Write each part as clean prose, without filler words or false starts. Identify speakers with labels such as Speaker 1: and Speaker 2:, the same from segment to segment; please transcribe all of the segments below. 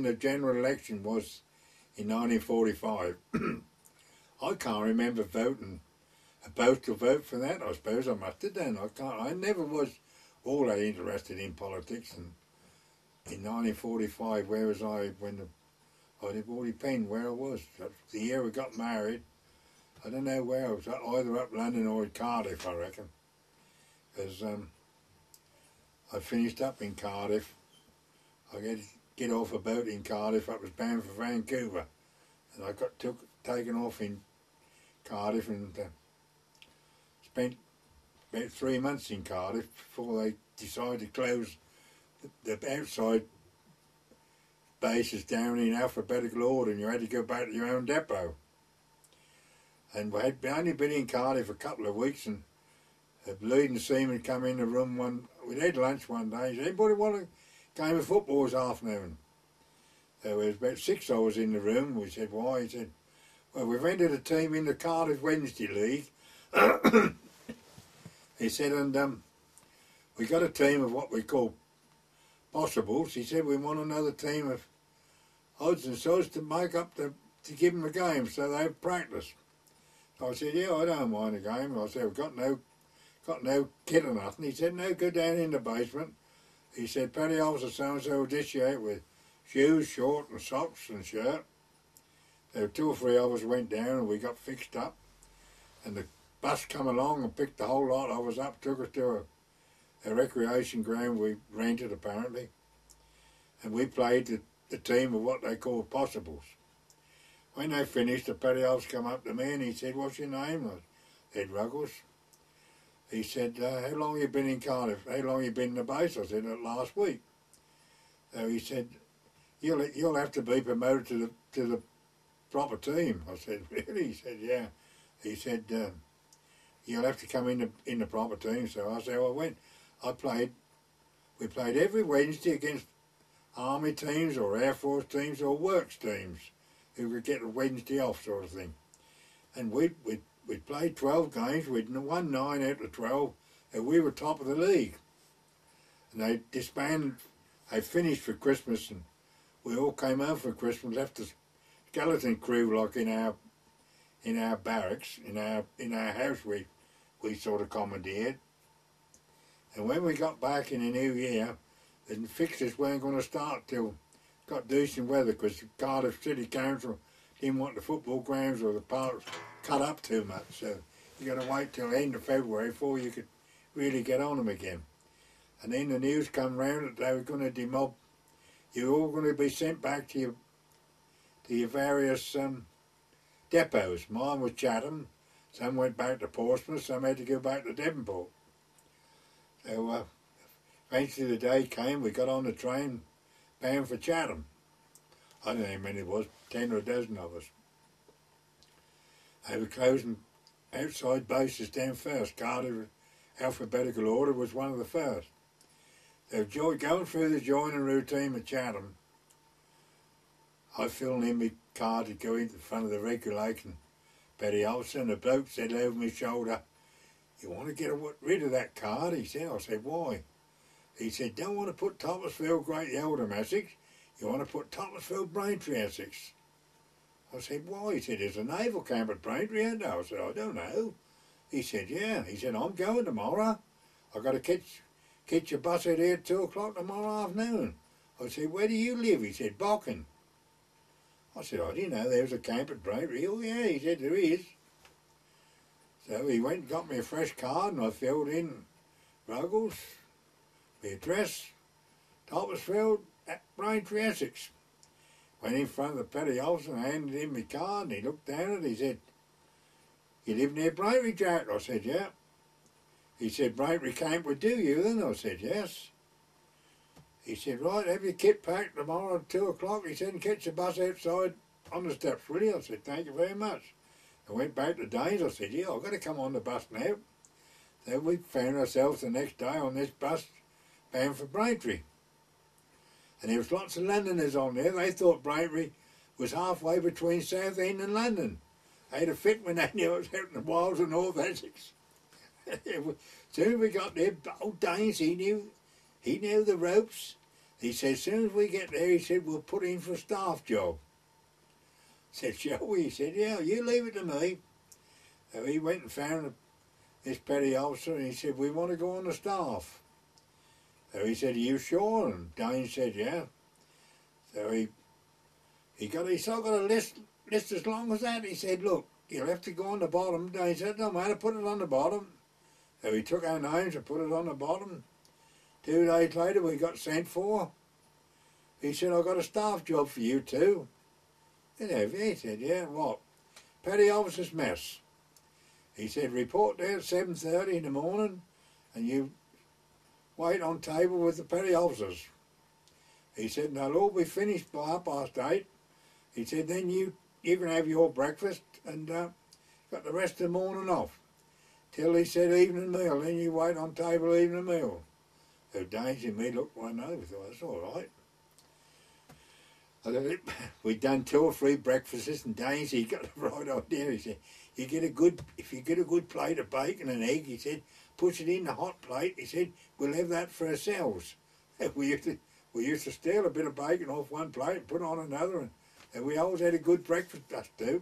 Speaker 1: the general election was in 1945, I can't remember voting a postal vote for that. I suppose I must have done. I never was all that interested in politics. And in 1945, where was I when I'd already penned where I was. That's the year we got married. I don't know where I was, either up London or in Cardiff, I reckon. Because I finished up in Cardiff. I get off a boat in Cardiff. I was bound for Vancouver, and I got taken off in Cardiff and spent about 3 months in Cardiff before they decided to close the outside bases down in alphabetical order, and you had to go back to your own depot. And we had only been in Cardiff a couple of weeks, and the leading seaman come in the room we had lunch one day. He said, "Anybody want a game of football this afternoon?" There was about 6 of us in the room. We said, "Why?" He said, "Well, we've entered a team in the Cardiff Wednesday League." He said, "And we got a team of what we call possibles." He said, "We want another team of odds and sods to make up to give them a game so they have practice." I said, "Yeah, I don't mind a game." I said, "We've got no kit or nothing." He said, "No, go down in the basement." He said, "Paddy Olsen so-and-so will dish you out with shoes, shorts and socks and shirt." There were 2 or 3 of us went down and we got fixed up. And the bus come along and picked the whole lot of us up, took us to a recreation ground we rented apparently. And we played the team of what they call possibles. When they finished, the Paddy Olsen come up to me and he said, "What's your name?" I said, "Ruggles." He said, "How long have you been in Cardiff? How long have you been in the base?" I said, "Last week." So he said, You'll have to be promoted to the proper team." I said, "Really?" He said, "Yeah." He said, "You'll have to come in the proper team." So I said, we played every Wednesday against Army teams or Air Force teams or Works teams who could get a Wednesday off sort of thing. And we played 12 games, we'd won 9 out of 12, and we were top of the league. And they disbanded, they finished for Christmas, and we all came home for Christmas, left the skeleton crew like in our barracks, in our house we sort of commandeered. And when we got back in the new year, the fixtures weren't going to start till it got decent weather, because Cardiff City Council didn't want the football grounds or the parks cut up too much. So you got to wait till the end of February before you could really get on them again. And then the news come round that they were going to demob. You're all going to be sent back to your various depots. Mine was Chatham. Some went back to Portsmouth. Some had to go back to Devonport. So eventually the day came. We got on the train bound for Chatham. I don't know how many it was, 10 or a dozen of us. They were closing outside bases down first. Cardiff, alphabetical order, was one of the first. They were going through the joining routine at Chatham. I filled in my card to go into front of the regulation. Paddy Olsen, the bloke said over my shoulder, "You want to get rid of that card?" He said. I said, "Why?" He said, "Don't want to put Thomasville Great Yeldham Essex. You want to put Thomasville Braintree Essex." I said, "Why?" He said, "There's a naval camp at Braintree, isn't there?" I said, "I don't know." He said, "Yeah." He said, "I'm going tomorrow. I've got to catch a bus out here at 2 o'clock tomorrow afternoon." I said, "Where do you live?" He said, "Bocken." I said, "I didn't know there was a camp at Braintree." "Oh yeah," he said, "there is." So he went and got me a fresh card and I filled in Ruggles, the address, Thomasville, at Braintree, Essex. Went in front of the Paddy Olsen, handed him my card, and he looked down at it. He said, "You live near Braintree, Jack?" I said, "Yeah." He said, "Braintree camp would do you then?" I said, "Yes." He said, "Right, have your kit packed tomorrow at 2 o'clock. He said, "And catch the bus outside on the steps, will you?" I said, "Thank you very much." I went back to Danes. I said, "Yeah, I've got to come on the bus now." So we found ourselves the next day on this bus bound for Braintree. And there was lots of Londoners on there. They thought Braintree was halfway between Southend and London. They had a fit when they knew it was out in the wilds of North Essex. As soon as we got there, old Danes, he knew the ropes. He said, as soon as we get there, he said, we'll put in for a staff job. I said, shall we? He said, yeah, you leave it to me. So he went and found this petty officer and he said, we want to go on the staff. So he said, are you sure? And Dane said, yeah. So he's still got a list as long as that. He said, look, you'll have to go on the bottom. Dane said, no matter, put it on the bottom. So he took our names and put it on the bottom. 2 days later we got sent for. He said, I've got a staff job for you too. He said, yeah, what? Petty officer's mess. He said, report there at 7:30 in the morning and you wait on table with the petty officers. He said, and they'll all be finished by 8:30. He said, then you can have your breakfast and got the rest of the morning off. Till he said evening meal, then you wait on table evening meal. So Daisy and me looked one over, thought, that's all right. We'd done 2 or 3 breakfasts and Daisy got the right idea. He said, if you get a good plate of bacon and egg, he said, push it in the hot plate. He said, we'll have that for ourselves. We used to steal a bit of bacon off one plate and put on another, and we always had a good breakfast, us two.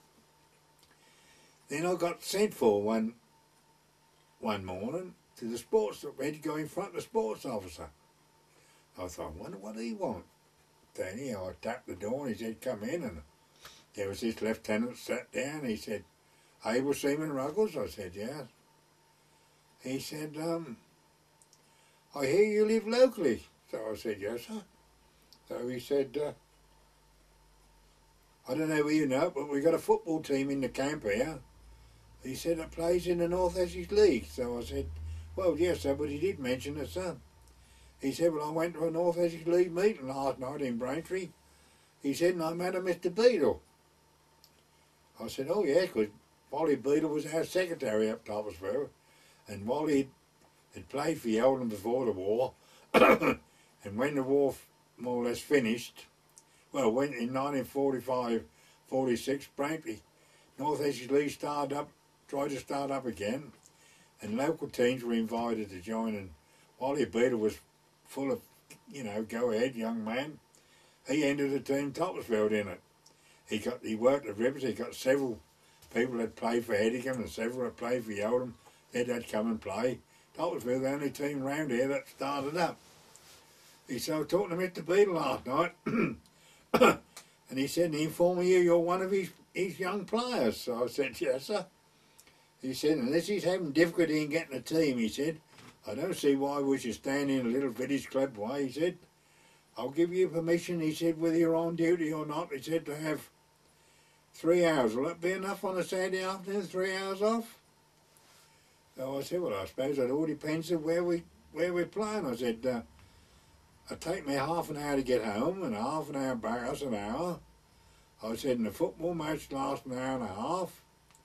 Speaker 1: Then I got sent for one morning to the sports, we had to go in front of the sports officer. I thought, I wonder what he want. So anyhow, I tapped the door and he said, come in, and there was this lieutenant sat down. He said, Able Seaman Ruggles? I said, yes. He said, I hear you live locally. So I said, yes, sir. So he said, I don't know whether you know, but we got a football team in the camp here. He said, it plays in the North Essex League. So I said, well, yes, sir, but he did mention it, sir. He said, well, I went to a North Essex League meeting last night in Braintree. He said, and I met a Mr. Beadle. I said, oh, yeah, because Wally Beadle was our secretary up Toppersville. And Wally had played for Yeldon before the war. And when the war more or less finished, well, went in 1945-46, Braintree, North Essex League tried to start up again, and local teams were invited to join, and Wally Beadle was full of, go ahead, young man. He entered the team Toppersville in it. He worked at Rivers. He got several people that played for Hedingham and several that played for Yeldon. They'd come and play. Toppersville, the only team round here that started up. He said, I was talking to Mr. Beadle last night, and he said, he informed me you're one of his young players. So I said, yes, sir. He said, unless he's having difficulty in getting a team, he said, I don't see why we should stand in a little village club way, he said. I'll give you permission, he said, whether you're on duty or not, he said, to have 3 hours. Will that be enough on a Saturday afternoon, 3 hours off? So I said, well, I suppose it all depends on where we're playing. I said, it'll take me half an hour to get home and half an hour back, that's an hour. I said, and the football match lasts an hour and a half,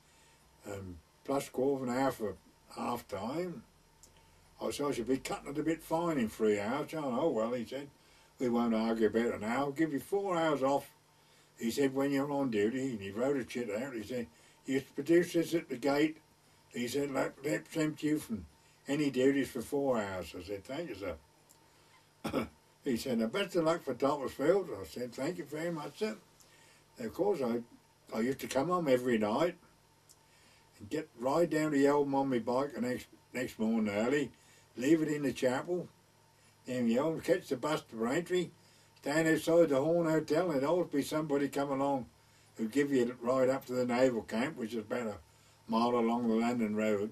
Speaker 1: plus quarter of an hour for half time. I said, I should be cutting it a bit fine in 3 hours. Oh, well, he said, we won't argue about it now. I'll give you 4 hours off. He said, when you're on duty, and he wrote a chit out, he said, you produce this at the gate. He said, that exempt you from any duties for 4 hours. I said, thank you, sir. He said, now, best of luck for Toppersfield. I said, thank you very much, sir. And of course, I used to come home every night and ride down to Yeldon on my bike the next morning early, leave it in the chapel, then Yeldon, catch the bus to Braintree, stand outside the Horn Hotel, and there'd always be somebody come along who'd give you a ride up to the naval camp, which is about a mile along the London Road.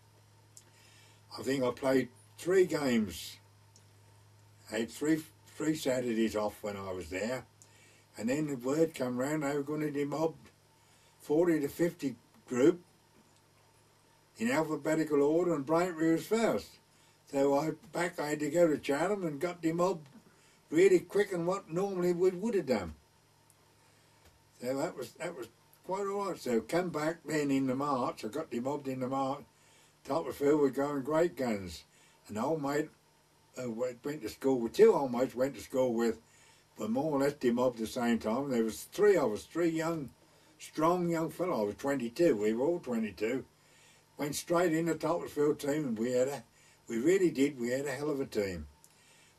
Speaker 1: I think I played 3 games. I had three Saturdays off when I was there, and then the word come round they were going to demob 40 to 50 group in alphabetical order, and Braintree was first. So I had to go to Chatham and got demobbed really quick than what normally we would have done. So that was quite all right. So come back then in the March, I got demobbed in the March. Toppersfield were going great guns. An old mate went to school with, 2 old mates went to school with, but more or less demobbed at the same time. There was 3 of us, 3 young, strong young fellows. I was 22, we were all 22. Went straight in the Toppersfield team, and we had a hell of a team.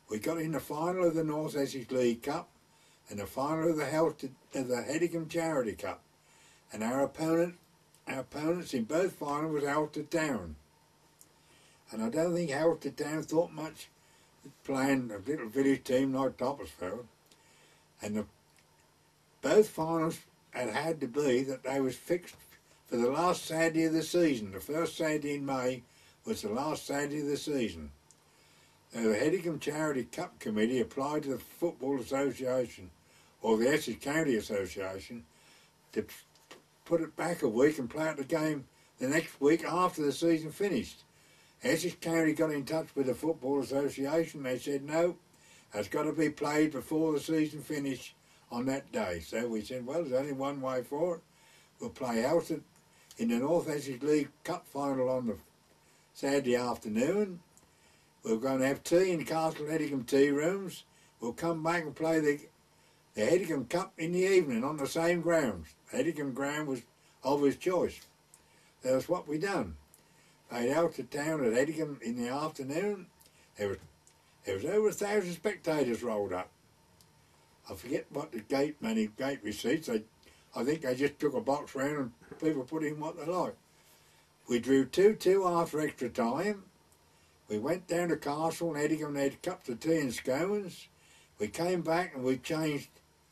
Speaker 1: We got in the final of the North Essex League Cup and the final of the Hedingham Charity Cup. And our opponents in both finals was Halstead Town. And I don't think Halstead Town thought much playing a little village team like Toppersfield. And both finals had to be that they was fixed for the last Saturday of the season. The first Saturday in May was the last Saturday of the season. Now, the Hedingham Charity Cup Committee applied to the Football Association, or the Essex County Association, to put it back a week and play out the game the next week after the season finished. Essex County got in touch with the Football Association. They said, no, it's got to be played before the season finished on that day. So we said, well, there's only one way for it. We'll play Halstead in the North Essex League Cup final on the Saturday afternoon. We're going to have tea in Castle Hedingham tea rooms. We'll come back and play the Hedingham Cup in the evening on the same grounds. The Hedingham ground was of his choice. That's what we done. Played Halstead Town at Hedingham in the afternoon. There was over 1,000 spectators rolled up. I forget what the gate receipts. I think they just took a box round and people put in what they liked. We drew 2-2 after extra time. We went down to Castle and Hedingham and had cups of tea and scones. We came back and we changed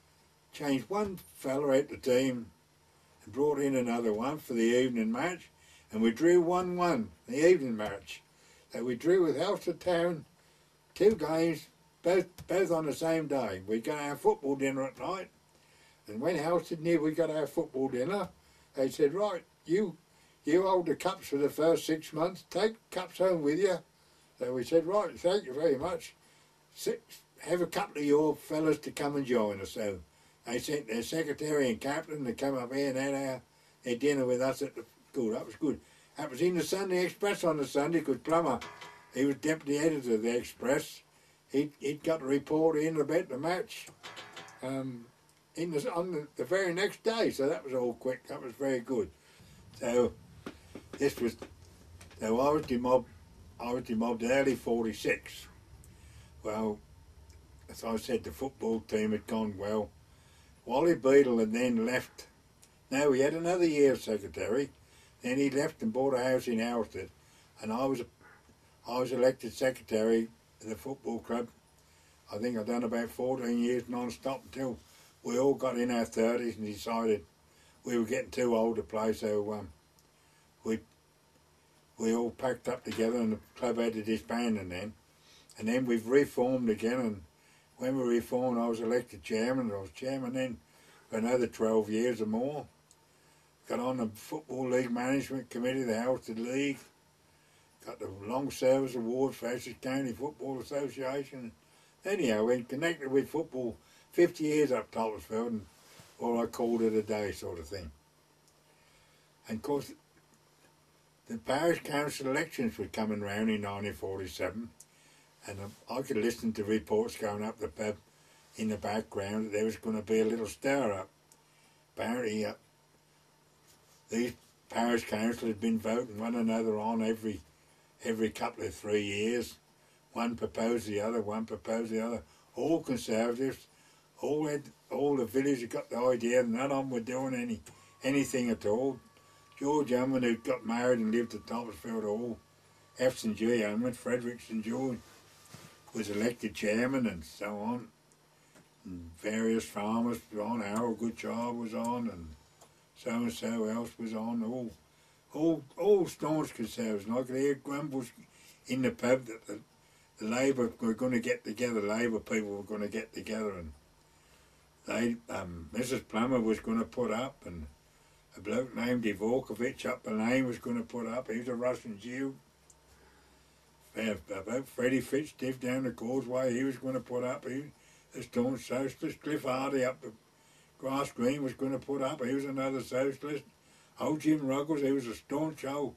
Speaker 1: one fella at the team and brought in another one for the evening match, and we drew 1-1 the evening match. So we drew with Halstead Town 2 games, both on the same day. We got our football dinner at night, and when Halstead knew we got our football dinner, they said, right, you hold the cups for the first 6 months, take cups home with you. So we said, right, thank you very much. Have a couple of your fellas to come and join us. So they sent their secretary and captain to come up here and had their dinner with us at the school. That was good. That was in the Sunday Express on the Sunday, because Plummer, he was deputy editor of the Express. He'd got a report in about the match on the very next day. So that was all quick. That was very good. So I was demobbed early 46. Well, as I said, the football team had gone well. Wally Beadle had then left. Now, he had another year secretary. Then he left and bought a house in Halstead. And I was elected secretary of the football club. I think I'd done about 14 years non-stop until we all got in our 30s and decided we were getting too old to play. So we all packed up together and the club had to disband and then we've reformed again, and when we reformed I was elected chairman. I was chairman then for another 12 years or more. Got on the Football League Management Committee, the Halstead League, got the Long Service Award for Essex County Football Association. Anyhow, we connected with football 50 years up Toppersfield, and all I called it a day sort of thing. And of course, the parish council elections were coming round in 1947, and I could listen to reports going up the pub in the background that there was going to be a little stir-up. Apparently, these parish councils had been voting one another on every couple of 3 years. One proposed the other, one proposed the other. All Conservatives, all the village had got the idea, and none of them were doing anything at all. George Unwin, who got married and lived at Toppersfield Hall, F. St. G. Unwin, Frederick St. George, was elected chairman and so on. And various farmers were on, Harold Goodchild was on, and so else was on, all staunch Conservatives. And I could hear grumbles in the pub that the Labour were going to get together, Labour people were going to get together, and Mrs. Plummer was going to put up, and a bloke named Dvorkovich up the lane was going to put up. He was a Russian Jew. About Freddie Fitzgibbon down the causeway, he was going to put up. He was a staunch socialist. Cliff Hardy up the Grass Green was going to put up. He was another socialist. Old Jim Ruggles, he was a staunch old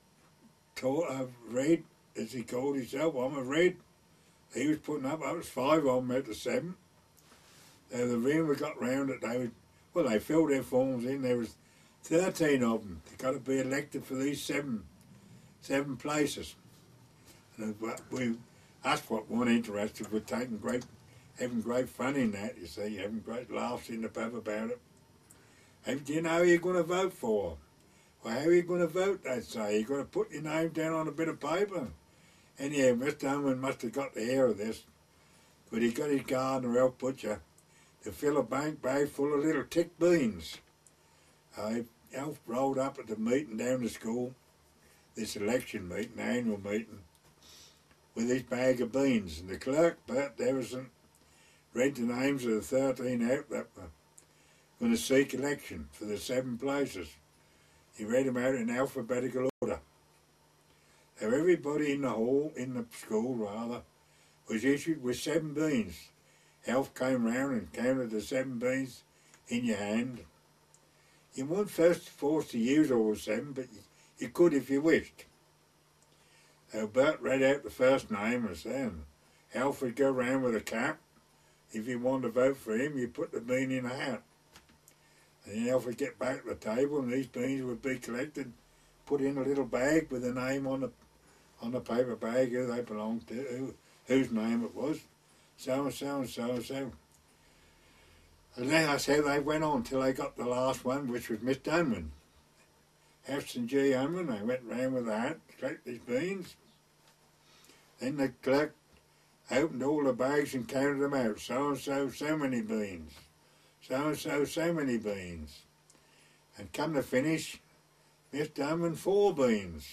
Speaker 1: Red, as he called himself. I'm a Red. He was putting up. That was 5 of them out of 7. So the rumour got round that they filled their forms in. There was 13 of them. They got to be elected for these seven places. And That's what one interested with having great fun in that, you see, having great laughs in the pub about it. Do you know who you're going to vote for? Well, how are you going to vote, they'd say? You've got to put your name down on a bit of paper. And yeah, Mr. Unwin must have got the hair of this, but he got his gardener, Alf Butcher, to fill a bank bag full of little tick beans. Alf rolled up at the meeting down the school, this election meeting, annual meeting, with his bag of beans. And the clerk, Bert Deverson, read the names of the 13 out that were going to seek election for the 7 places. He read them out in alphabetical order. So everybody in the school rather, was issued with 7 beans. Alf came round and counted the 7 beans in your hand. You weren't first forced to use all 7, but you could if you wished. So Bert read out the first name and said, Alf would go round with a cap. If you wanted to vote for him, you put the bean in a hat. And then Alf would get back to the table and these beans would be collected, put in a little bag with a name on the paper bag, who they belonged to, whose name it was, so-and-so and so-and-so. And that's how they went on till they got the last one, which was Mr. Unwin. Hafson G. Unwin, they went round with a hat, collected his beans. Then the clerk opened all the bags and counted them out. So-and-so, so many beans. So-and-so, so many beans. And come to finish, Mr. Unwin, 4 beans.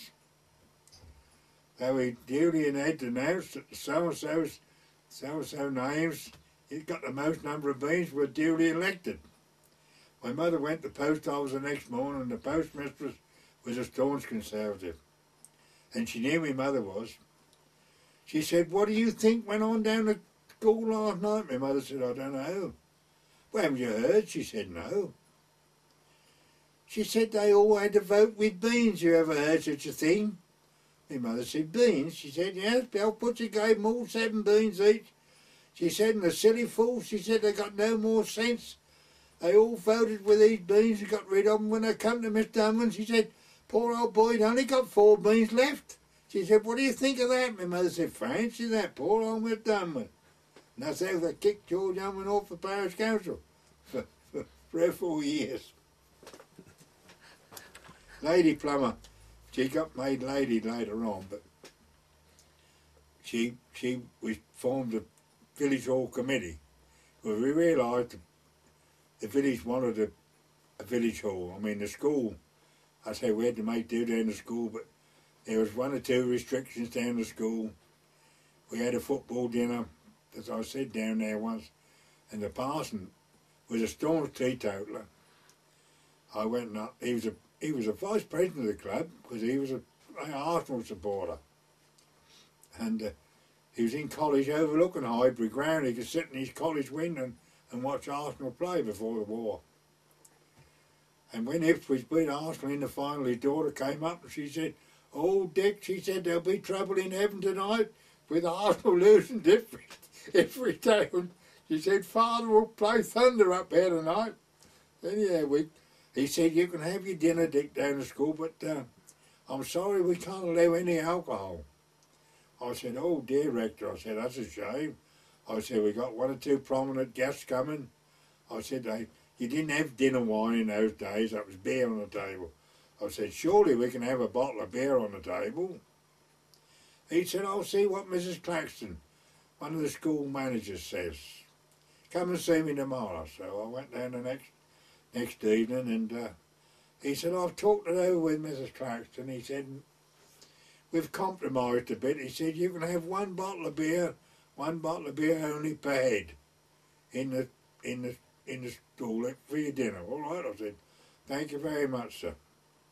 Speaker 1: So he duly and had announced that the so-and-so names, he'd got the most number of beans, were duly elected. My mother went to the post office the next morning and the postmistress was a staunch Conservative. And she knew my mother was. She said, what do you think went on down at school last night? My mother said, I don't know. Well, haven't you heard? She said, no. She said they all had to vote with beans. You ever heard such a thing? My mother said, beans? She said, yes, Alf Butcher gave them all 7 beans each. She said, and the silly fools, she said, they got no more sense. They all voted with these beans and got rid of them when they come to Mr. Unwin. She said, poor old boy, he'd only got 4 beans left. She said, what do you think of that? My mother said, fancy that, poor old Mr. Unwin. And that's how they kicked George Unwin off the parish council for 3 or 4 years. Lady Plummer, she got made lady later on, but she formed a village hall committee. Well, we realised the village wanted a village hall. I mean, the school, I say we had to make do down the school, but there was 1 or 2 restrictions down the school. We had a football dinner, as I said, down there once, and the parson was a staunch teetotaler. I went up, he was a vice president of the club because he was an Arsenal supporter. And he was in college overlooking Highbury Ground. He could sit in his college window and watch Arsenal play before the war. And when Ipswich beat Arsenal in the final, his daughter came up and she said, oh, Dick, she said, there'll be trouble in heaven tonight with Arsenal losing every town. She said, Father will play thunder up here tonight. Then, yeah, he said, you can have your dinner, Dick, down at school, but I'm sorry we can't allow any alcohol. I said, oh, dear, Rector. I said, that's a shame. I said, we got 1 or 2 prominent guests coming. I said, you didn't have dinner wine in those days. That was beer on the table. I said, surely we can have a bottle of beer on the table. He said, I'll see what Mrs. Claxton, one of the school managers, says. Come and see me tomorrow. So I went down the next evening and he said, I've talked it over with Mrs. Claxton. He said, we've compromised a bit. He said, you can have 1 bottle of beer only per head in the school for your dinner. All right, I said, thank you very much, sir.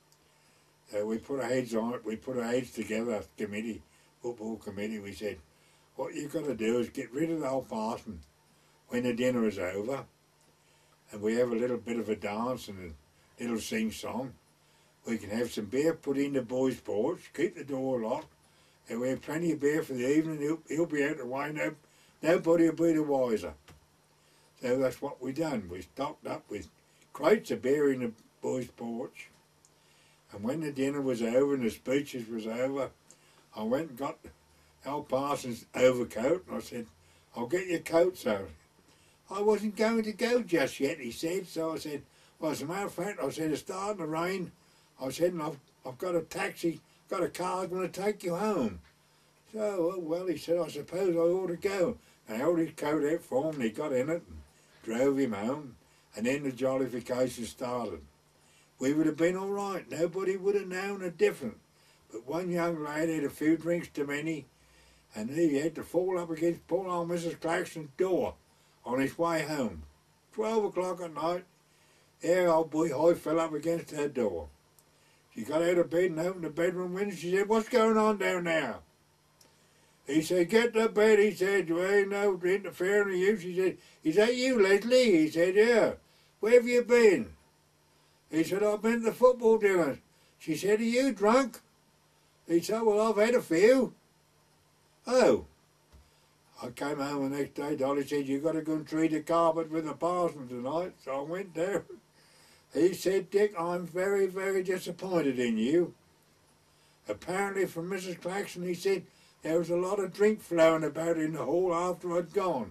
Speaker 1: We put our heads on it. We put our heads together, football committee. We said, what you've got to do is get rid of the old parson when the dinner is over, and we have a little bit of a dance and a little sing-song. We can have some beer put in the boys' porch, keep the door locked, and we have plenty of beer for the evening. He'll be out of the way, nobody will be the wiser. So that's what we done. We stocked up with crates of beer in the boys' porch, and when the dinner was over and the speeches was over, I went and got old Parsons' overcoat, and I said, I'll get your coats out. I wasn't going to go just yet, he said, so I said, well, as a matter of fact, I said, it's starting to rain. I said, and I've got a taxi, got a car going to take you home. So, oh, well, he said, I suppose I ought to go. And I held his coat out for him, and he got in it and drove him home, and then the jollification started. We would have been all right. Nobody would have known a difference. But one young lad had a few drinks too many, and he had to fall up against poor old Mrs. Claxton's door on his way home. 12 o'clock at night, there old boy Hoy fell up against her door. She got out of bed and opened the bedroom window. She said, what's going on down there? He said, get to bed, he said, there ain't no interfering with you. She said, is that you, Leslie? He said, yeah. Where have you been? He said, I've been to the football dinner. She said, are you drunk? He said, well, I've had a few. Oh. I came home the next day, Dolly said, you've got to go and treat the carpet with the parson tonight. So I went there. He said, Dick, I'm very, very disappointed in you. Apparently from Mrs. Claxton, he said, there was a lot of drink flowing about in the hall after I'd gone.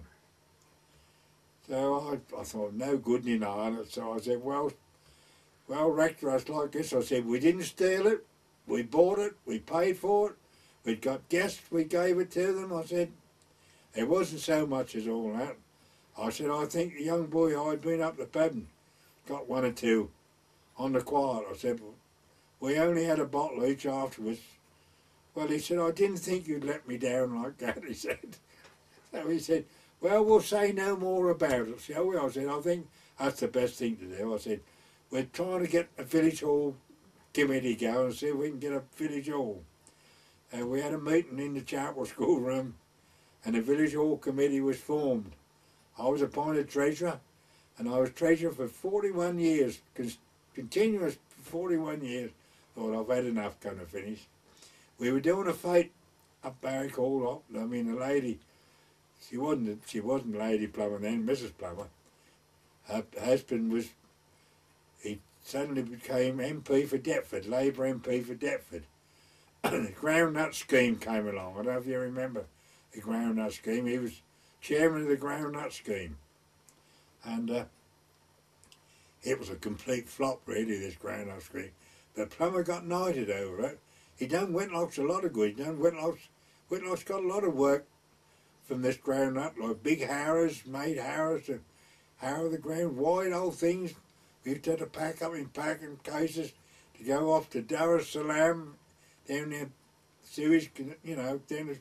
Speaker 1: So I thought, no good in Ireland. So I said, well, Rector, it's like this. I said, we didn't steal it. We bought it. We paid for it. We'd got guests. We gave it to them. I said, it wasn't so much as all that. I said, I think the young boy I'd been up the pub and got one or two on the quiet. I said, we only had a bottle each afterwards. Well, he said, I didn't think you'd let me down like that, he said. So he said, well, we'll say no more about it, shall we? I said, I think that's the best thing to do. I said, we're trying to get a village hall committee going and see if we can get a village hall. We had a meeting in the chapel schoolroom, and the village hall committee was formed. I was appointed treasurer, and I was treasurer for 41 years, continuous 41 years. Thought I've had enough, kind of finish. We were doing a fete up Barrack Hall. I mean, the lady, she wasn't Lady Plummer then, Mrs. Plummer. Her husband was, he suddenly became MP for Deptford, Labour MP for Deptford. The groundnut scheme came along. I don't know if you remember the groundnut scheme. He was chairman of the groundnut scheme. And it was a complete flop, really, this groundnut scheme. But Plummer got knighted over it. He done Whitlock's a lot of good. He done Whitlock's got a lot of work from this groundnut, like big harrows, made harrows to harrow the ground, wide old things. We used to have to pack up in packing cases to go off to Dar es Salaam, down the Suez, you know, down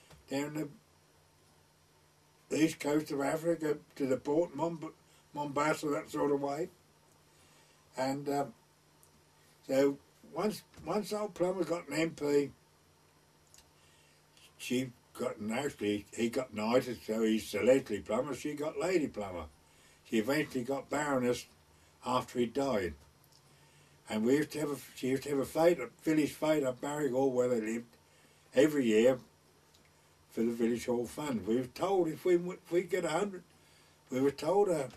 Speaker 1: the east coast of Africa to the port, Mombasa, that sort of way. And so once old Plummer got an MP, she got, and actually he got knighted, so he's Leslie Plummer, she got Lady Plummer. She eventually got Baroness after he died. And she used to have a fete, a village fete up Barrack Hall where they lived every year for the village hall fund. We were told if we get 100, we were told that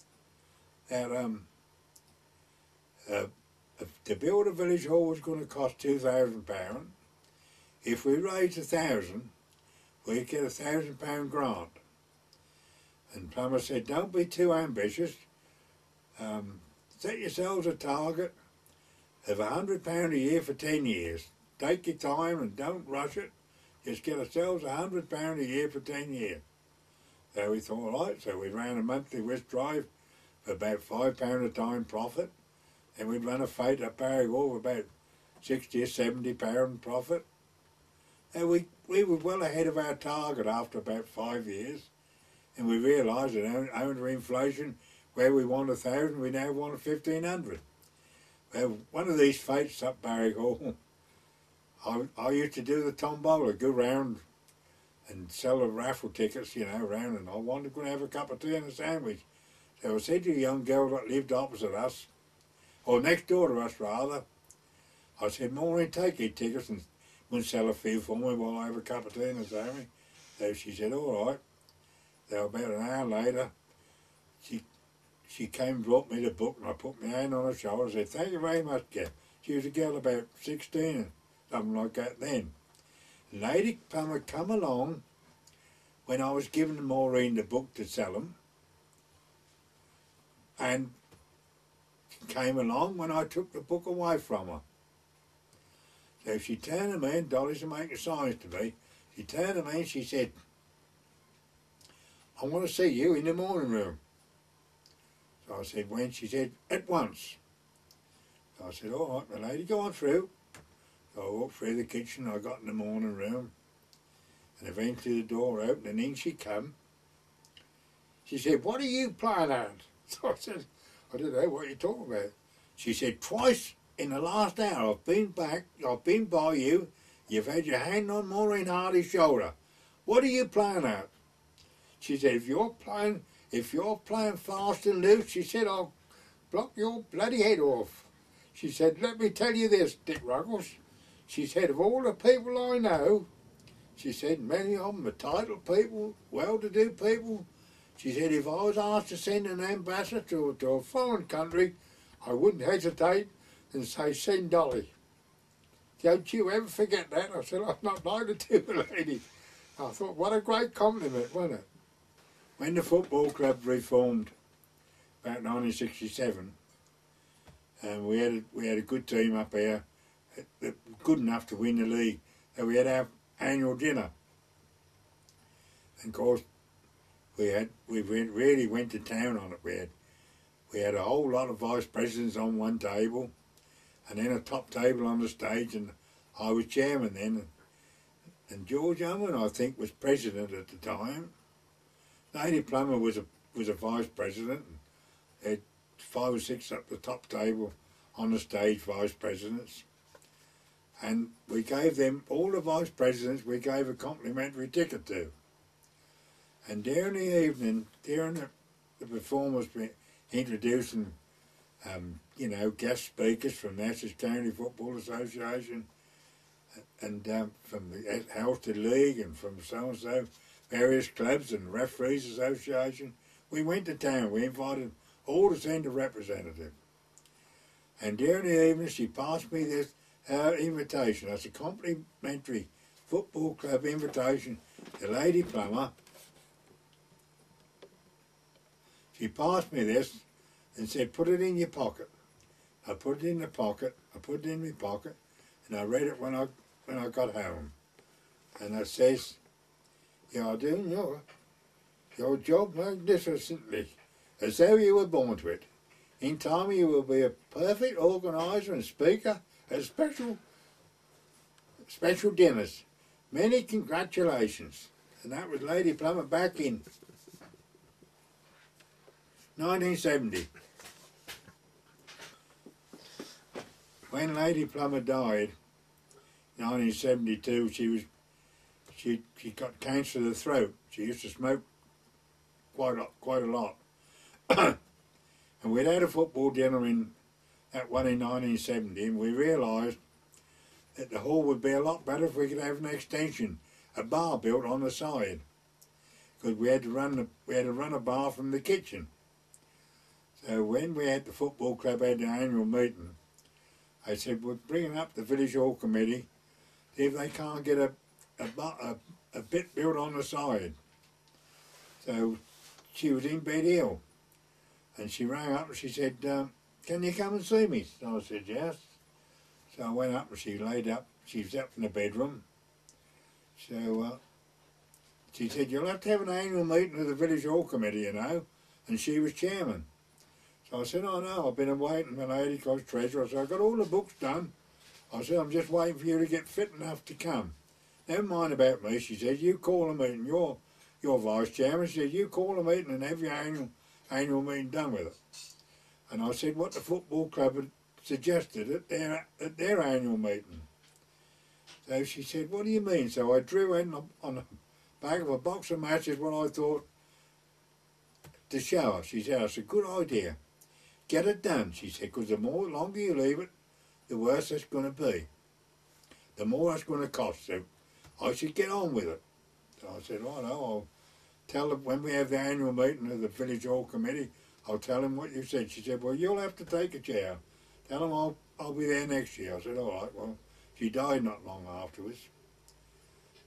Speaker 1: to build a village hall was going to cost £2,000. If we raised 1,000, we'd get £1,000 grant. And Plummer said, don't be too ambitious. Set yourselves a target of £100 a year for 10 years. Take your time and don't rush it. Just get ourselves £100 a year for 10 years. So we thought, all right, so we ran a monthly whist drive for about £5 a time profit. And we'd run a fete at Barrack Hall for about £60 or £70 profit. And we were well ahead of our target after about 5 years. And we realised that under inflation, where we wanted 1,000, we now wanted 1,500. Well, one of these fetes up Barrack Hall, I used to do the tombola, go round and sell the raffle tickets, you know, round, and I wanted to have a cup of tea and a sandwich. So I said to a young girl that lived opposite us, or next door to us rather, I said, Maureen, take your tickets and sell a few for me while I have a cup of tea and a sandwich. So she said, all right. So about an hour later, she came and brought me the book, and I put my hand on her shoulder and said, thank you very much, girl. She was a girl about 16 and something like that then. Lady Plummer come along when I was giving Maureen the book to sell them, and came along when I took the book away from her. So she turned to me, and Dolly's making signs to me. She turned to me and she said, I want to see you in the morning room. So I said, when? She said, at once. So I said, all right, my lady, go on through. So I walked through the kitchen, I got in the morning room, and eventually the door opened, and in she come. She said, what are you playing at? So I said, I don't know what you're talking about. She said, twice in the last hour I've been by you, you've had your hand on Maureen Hardy's shoulder. What are you playing at? She said, if you're playing fast and loose, she said, I'll block your bloody head off. She said, let me tell you this, Dick Ruggles. She said, of all the people I know, she said, many of them are titled people, well-to-do people. She said, if I was asked to send an ambassador to a foreign country, I wouldn't hesitate and say, send Dolly. Don't you ever forget that? I said, I'm not like to do, lady. I thought, what a great compliment, wasn't it? When the football club reformed about 1967, and we had a good team up here, good enough to win the league, so we had our annual dinner. And of course, we really went to town on it. We had a whole lot of vice presidents on one table, and then a top table on the stage, and I was chairman then. And George Owen, I think, was president at the time. Lady Plummer was a vice president. They had 5 or 6 up the top table on the stage, vice presidents. And we gave them, all the vice presidents, we gave a complimentary ticket to. And during the evening, during the performers introducing, guest speakers from the Essex County Football Association, and from the Halstead League, and from so-and-so, various clubs and referees association, we went to town. We invited all to send a representative. And during the evening, she passed me this invitation. That's a complimentary football club invitation to Lady Plummer. She passed me this and said, put it in your pocket. I put it in the pocket, I put it in my pocket, and I read it when I got home. And it says, you are doing your job magnificently, as though you were born to it. In time you will be a perfect organiser and speaker at special dinners. Many congratulations. And that was Lady Plummer back in 1970. When Lady Plummer died, 1972, she got cancer of the throat. She used to smoke quite a lot. And we'd had a football dinner in 1970, and we realised that the hall would be a lot better if we could have an extension, a bar built on the side, because we had to run a bar from the kitchen. So when we had the football club had the annual meeting, I said, we're bringing up the village hall committee, see if they can't get a bit built on the side. So she was in bed ill, and she rang up and she said, can you come and see me? So I said, yes. So I went up and she laid up, she was up in the bedroom. So she said, you'll have to have an annual meeting of the village hall committee, you know, and she was chairman. So I said, oh no, I've been awaiting my lady called treasurer. So I got all the books done. I said, I'm just waiting for you to get fit enough to come. Never mind about me, she said, you call a meeting, you're vice chairman. She said, you call a meeting and have your annual meeting done with it. And I said what the football club had suggested at their annual meeting. So she said, what do you mean? So I drew in on the back of a box of matches what I thought to show her. She said, that's a good idea. Get it done, she said, because the longer you leave it, the worse it's going to be. The more it's going to cost. So I should get on with it. So I said, oh no, I'll tell them when we have the annual meeting of the village hall committee, I'll tell them what you said. She said, well, you'll have to take a chair. Tell them I'll be there next year. I said, all right, well, she died not long afterwards.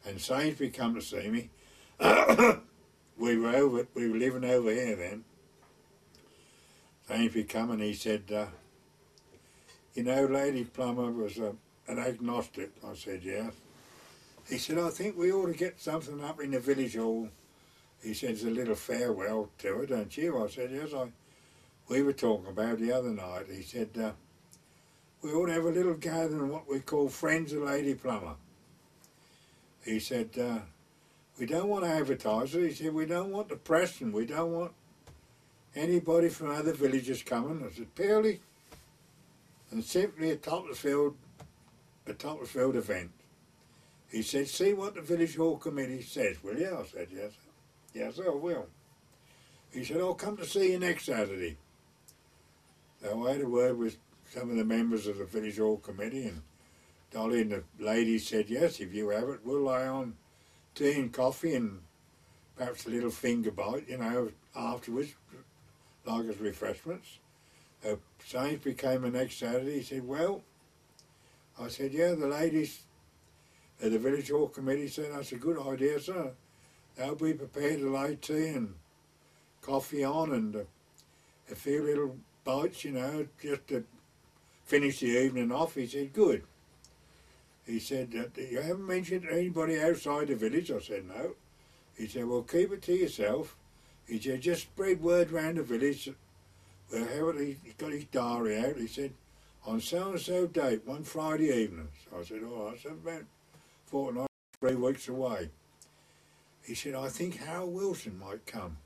Speaker 1: and Sainsbury come to see me. We were living over here then. Sainsbury come and he said, you know, Lady Plummer was an agnostic. I said, yes. He said, I think we ought to get something up in the village hall. He said, it's a little farewell to her, don't you? I said, yes, we were talking about the other night. He said, we ought to have a little gathering, what we call Friends of Lady Plummer. He said, we don't want to advertise it. He said, we don't want the press and we don't want anybody from other villages coming. I said, purely and simply a Topsfield event. He said, see what the village hall committee says, will you? I said, yes. Yes, I will. He said, I'll come to see you next Saturday. So I had a word with some of the members of the village hall committee, and Dolly and the ladies said, yes, if you have it, we'll lie on tea and coffee and perhaps a little finger bite, you know, afterwards, like as refreshments. Sainsbury came the next Saturday. He said, well, I said, yeah, the ladies at the village hall committee said that's a good idea, sir. They'll be prepared to lay tea and coffee on and a few little bites, you know, just to finish the evening off. He said, good. He said, you haven't mentioned anybody outside the village? I said, no. He said, well, keep it to yourself. He said, just spread word round the village. He got his diary out. He said, on so-and-so date, one Friday evening. So I said, all right, so about fortnight, 3 weeks away. He said, I think Harold Wilson might come.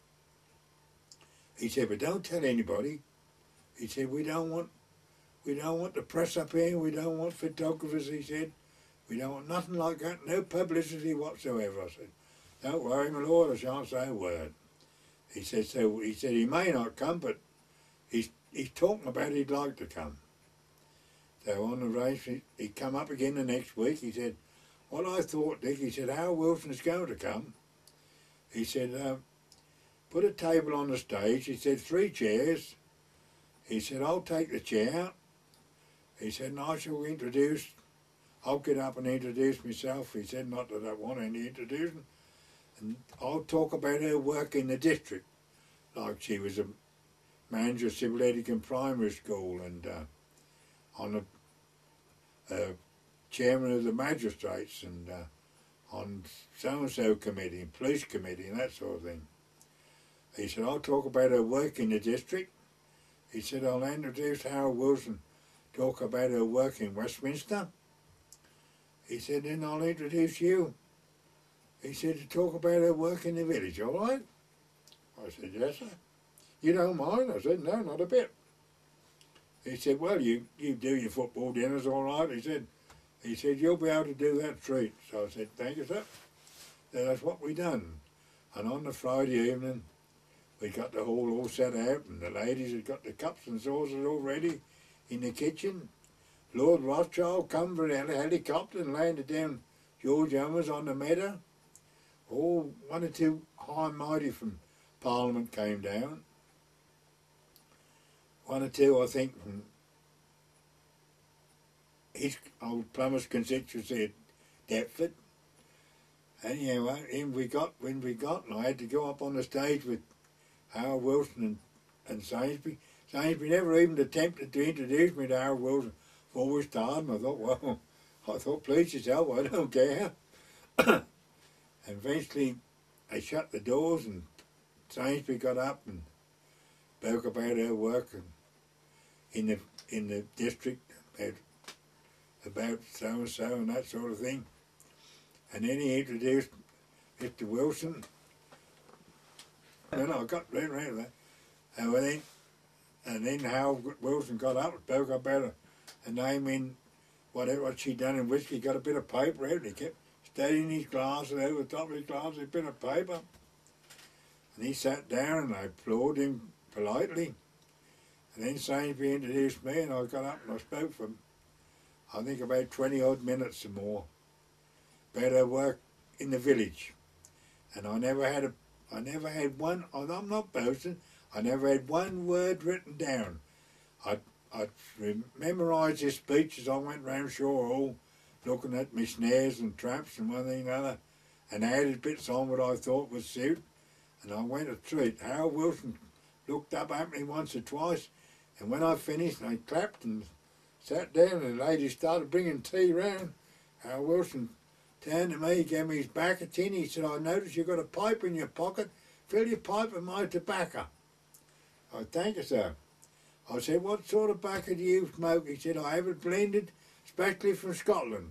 Speaker 1: He said, but don't tell anybody. He said, we don't want the press up here, we don't want photographers, he said. We don't want nothing like that, no publicity whatsoever. I said, don't worry, my lord, I shan't say a word. He said, he may not come, but he's talking about he'd like to come. So on the race, he'd come up again the next week. He said, what I thought, Dick, he said, Harold Wilson's going to come. He said, put a table on the stage. He said, 3 chairs. He said, I'll take the chair. He said, and I shall introduce, I'll get up and introduce myself. He said, not that I want any introducing. And I'll talk about her work in the district. Like she was a manager of Civil Edican Primary School and on a chairman of the magistrates and on so-and-so committee and police committee and that sort of thing. He said, I'll talk about her work in the district. He said, I'll introduce Harold Wilson, talk about her work in Westminster. He said, then I'll introduce you. He said, to talk about her work in the village, all right? I said, yes, sir. You don't mind? I said, no, not a bit. He said, well, you do your football dinners all right. He said, you'll be able to do that treat. So I said, thank you, sir. So that's what we done. And on the Friday evening, we got the hall all set out, and the ladies had got the cups and saucers all ready in the kitchen. Lord Rothschild come for a helicopter and landed down George Elmer's on the meadow. All 1 or 2 high and mighty from Parliament came down. 1 or 2, I think, from his old Plummer's constituency at Deptford. And anyway, when we got, and I had to go up on the stage with Harold Wilson and Sainsbury. Sainsbury never even attempted to introduce me to Harold Wilson before we started. And I thought, please yourself, I don't care. And eventually, they shut the doors, and Sainsbury got up and spoke about her work in the district, about so and so and that sort of thing. And then he introduced Mr. Wilson. Then I got right around that. And then Harold Wilson got up and spoke about a name in whatever she'd done in whiskey, got a bit of paper out, and he kept steadying his glass, and over the top of his glass a bit of paper. And he sat down and I applauded him politely. And then Sainsbury introduced me, and I got up and I spoke for, I think, about 20 odd minutes or more about her work in the village. And I never had one, I'm not boasting, I never had one word written down. I'd memorised his speech as I went round Shaw Hall looking at my snares and traps and one thing and another, and added bits on what I thought would suit. And I went to treat. Harold Wilson looked up at me once or twice, and when I finished, I clapped and sat down, and the lady started bringing tea round. Harold Wilson turned to me, gave me his backer tin. He said, I noticed you've got a pipe in your pocket. Fill your pipe with my tobacco. I said, thank you, sir. I said, what sort of tobacco do you smoke? He said, I have it blended, especially from Scotland.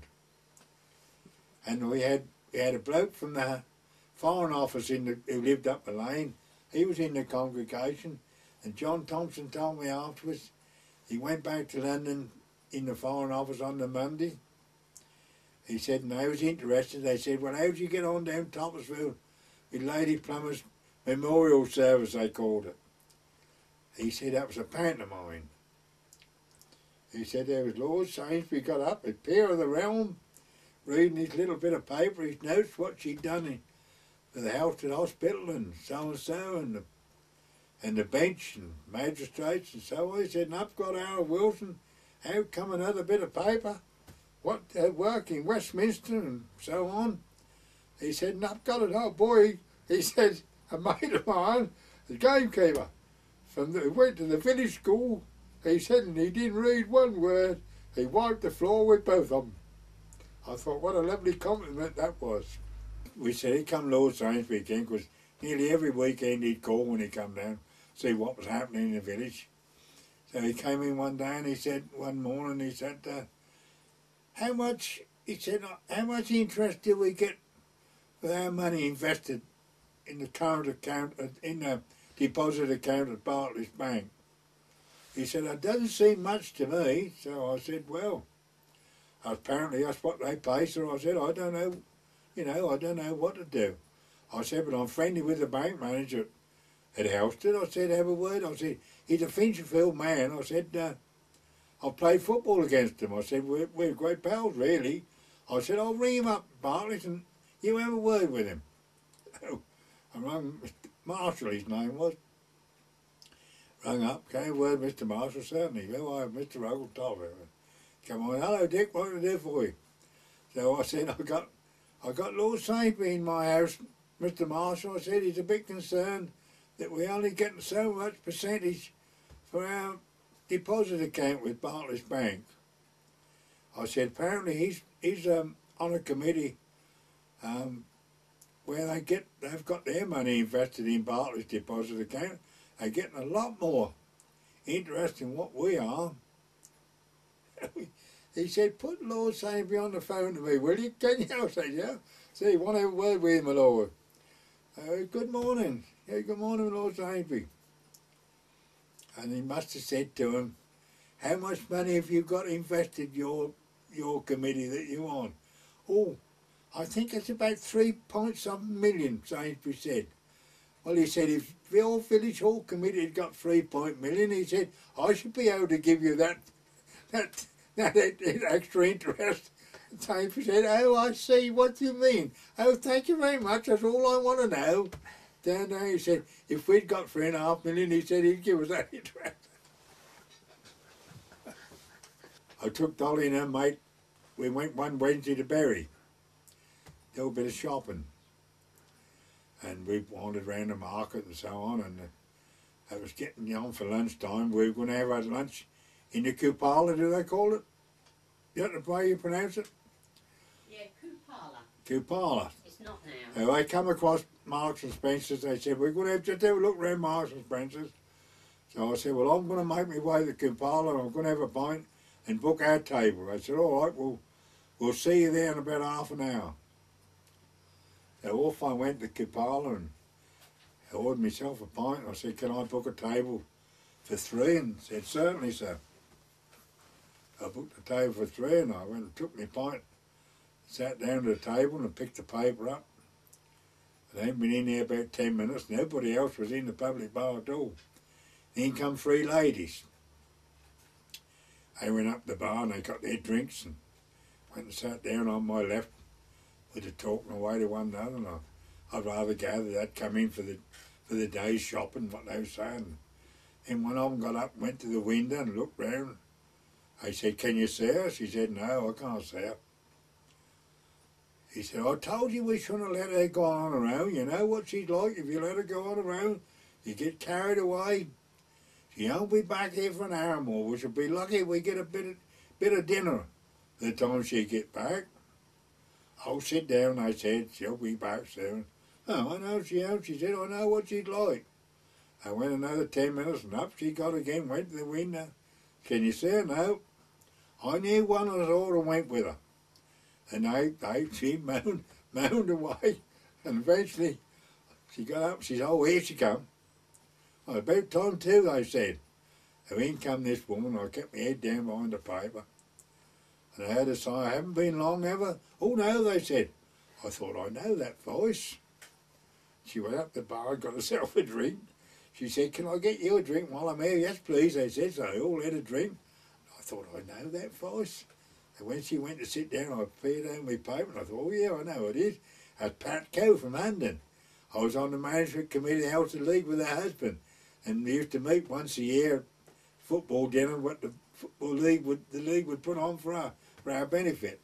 Speaker 1: And we had a bloke from the Foreign Office who lived up the lane. He was in the congregation, and John Thompson told me afterwards he went back to London in the Foreign Office on the Monday. He said, and they was interested. They said, well, how did you get on down Toppersville with Lady Plummer's memorial service, they called it. He said that was a pantomime. He said there was Lord Sainsbury got up, a peer of the realm, reading his little bit of paper, his notes, what she'd done for the health at hospital and so, and the bench and magistrates and so on. He said, and up got Harold Wilson, out come another bit of paper, what work in Westminster and so on. He said, and up got it, oh boy, he said, a mate of mine, the gamekeeper, went to the village school, he said, and he didn't read one word, he wiped the floor with both of them. I thought, what a lovely compliment that was. We said he'd come Lord Sainsbury again, because nearly every weekend he'd call when he come down, see what was happening in the village. So he came in one day and he said, one morning, he said, how much interest do we get with our money invested in the current account, in the deposit account at Barclays Bank? He said, it doesn't seem much to me. So I said, well, apparently that's what they pay. So I said, I don't know, I don't know what to do. I said, but I'm friendly with the bank manager at Helston. I said, have a word. I said, he's a Finchfield man. I said, I'll play football against him. I said, we're great pals, really. I said, I'll ring him up, Barclays, and you have a word with him. I rang Marshall, his name was. Rang up, came a word, Mr. Marshall, certainly. Well, I have Mr. Ogletop. Come on, hello, Dick, what can I do for you? So I said, I got Lord Sainsbury in my house, Mr. Marshall. I said, he's a bit concerned that we only get so much percentage for our deposit account with Barclays Bank. I said, apparently he's on a committee where they've got their money invested in Barclays deposit account. They're getting a lot more interest in what we are. He said, put Lord Sainsbury on the phone to me, will you? Can you? I said, yeah. So you want to have a word with him, my lord? Good morning. Yeah, good morning, Lord Sainsbury. And he must have said to him, how much money have you got invested your committee that you're on? Oh, I think it's about 3 point something million, Sainsbury said. Well, he said, if your village hall committee had got 3 million, he said, I should be able to give you that extra interest. Sainsbury said, oh, I see, what do you mean? Oh, thank you very much, that's all I want to know. Down there, he said, if we'd got 3.5 million, he said he'd give us that interest. I took Dolly and her mate, we went one Wednesday to Bury, did a bit of shopping. And we wandered around the market and so on, and it was getting on for lunchtime. We were going to have our lunch in the Kupala, do they call it? Is that the way you pronounce it?
Speaker 2: Yeah, Kupala.
Speaker 1: Kupala.
Speaker 2: It's not now.
Speaker 1: So I come across Marks and Spencer's. They said, we're going to just have a look around Marks and Spencer's. So I said, well, I'm going to make my way to Kupala, I'm going to have a pint and book our table. They said, all right, we'll see you there in about half an hour. So off I went to Kupala and I ordered myself a pint. I said, can I book a table for 3? And said, certainly, sir. I booked the table for 3 and I went and took my pint, sat down to the table and picked the paper up. I hadn't been in there about 10 minutes. Nobody else was in the public bar at all. Then come 3 ladies. They went up the bar and they got their drinks and went and sat down on my left with a talking away to one another. And I'd rather gather they'd come in for the day's shopping, what they were saying. And one of them got up and went to the window and looked round. I said, can you see her? She said, no, I can't see her. He said, I told you we shouldn't let her go on her own. You know what she's like. If you let her go on her own, you get carried away. She won't be back here for an hour more. We shall be lucky if we get a bit of dinner the time she get back. I'll sit down, I said. She'll be back soon. Oh, I know she won't. She said, I know what she's like. I went another 10 minutes and up she got again, went to the window. Can you see her? No. I knew one of us all and went with her. And she moaned away, and eventually she got up. She said, "Oh, here she come." Well, about time too, they said. And in come this woman. I kept my head down behind the paper, and I heard her say, "I haven't been long ever." "Oh no," they said. I thought, I know that voice. She went up the bar and got herself a drink. She said, "Can I get you a drink while I'm here?" "Yes, please," they said. So they all had a drink. I thought, I know that voice. And when she went to sit down, I peered out my paper and I thought, oh yeah, I know it is. That's Pat Coe from London. I was on the management committee of the House League with her husband, and we used to meet once a year, football dinner, what the league would put on for our benefit.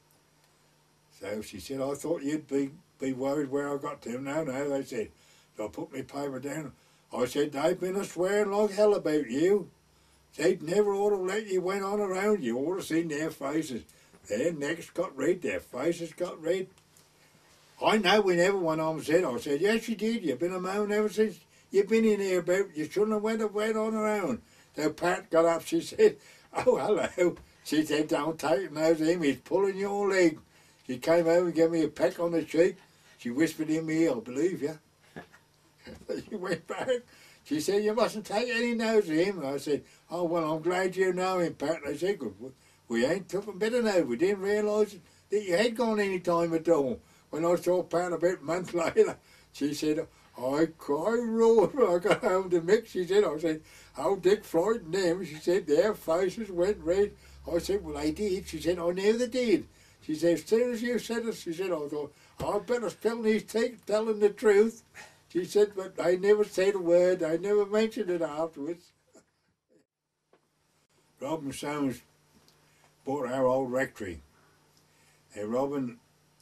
Speaker 1: So she said, "I thought you'd be worried where I got to." "No, no," they said. So I put my paper down. I said, "They've been a-swearing like hell about you. They'd never ought to let you went on around. You ought to seen their faces. Their necks got red, their faces got red." "I know we never went on," said. I said, "Yes, you did. You've been a moan ever since you've been in here about you shouldn't have went on her own." So Pat got up, she said, "Oh, hello." She said, "Don't take it, knows him, he's pulling your leg." She came over and gave me a peck on the cheek. She whispered in my ear, "I believe you." She went back. She said, "You mustn't take any notice of him." I said, "Oh, well, I'm glad you know him, Pat." They said, "We ain't took a bit of note. We didn't realise that you had gone any time at all." When I saw Pat about a month later, she said, "I cried raw when I got home to Mick." She said, I said, "Oh, Dick frightened them." She said, "Their faces went red." I said, "Well, they did." She said, "I knew they did." She said, "As soon as you said it," she said, "I thought, I'd better spill these teeth telling the truth." She said, "But they never said a word. They never mentioned it afterwards." Robin Soames bought our old rectory. Robin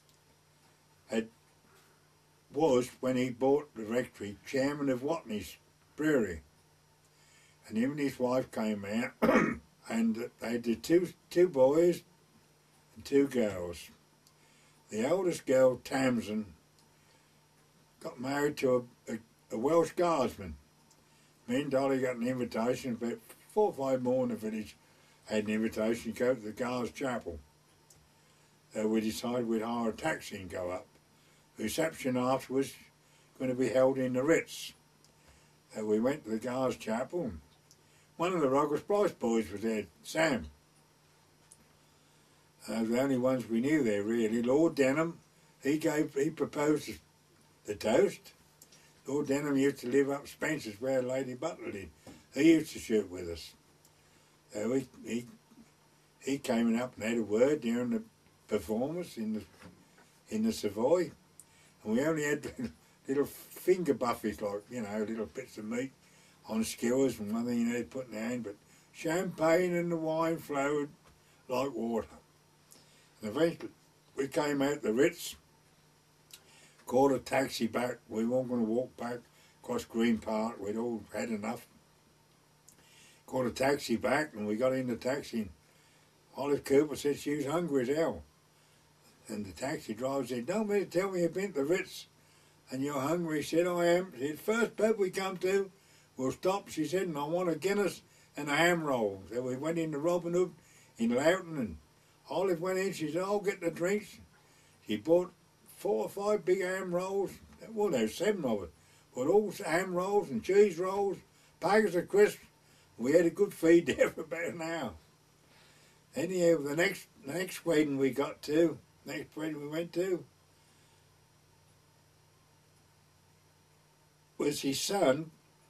Speaker 1: was, when he bought the rectory, chairman of Watney's Brewery. And him and his wife came out and they did two boys and two girls. The eldest girl, Tamsin, got married to a Welsh guardsman. Me and Dolly got an invitation, about 4 or 5 more in the village had an invitation to go to the Guards Chapel. So we decided we'd hire a taxi and go up. The reception afterwards going to be held in the Ritz. So we went to the Guards Chapel. One of the Roggers Bryce boys was there, Sam. They were the only ones we knew there, really. Lord Denham, he proposed the toast. Lord Denham used to live up Spencer's where Lady Butler did. He used to shoot with us. So he came up and had a word during the performance in the Savoy. And we only had little finger buffies, like, you know, little bits of meat on skewers and one thing they'd put in their hand, but champagne and the wine flowed like water. And eventually we came out the Ritz, called a taxi back. We weren't going to walk back across Green Park. We'd all had enough. Called a taxi back and we got in the taxi and Olive Cooper said she was hungry as hell. And the taxi driver said, "Don't mean to tell me you've been to the Ritz and you're hungry." She said, "I am." She said, "First pub we come to, we'll stop," she said, "and I want a Guinness and a ham roll." So we went into Robin Hood in Loughton and Olive went in. She said, "I'll get the drinks." She bought 4 or 5 big ham rolls. Well, there were 7 of us. But all ham rolls and cheese rolls, packets of crisps. We had a good feed there for about an hour. Anyhow, the next wedding we went to, was his son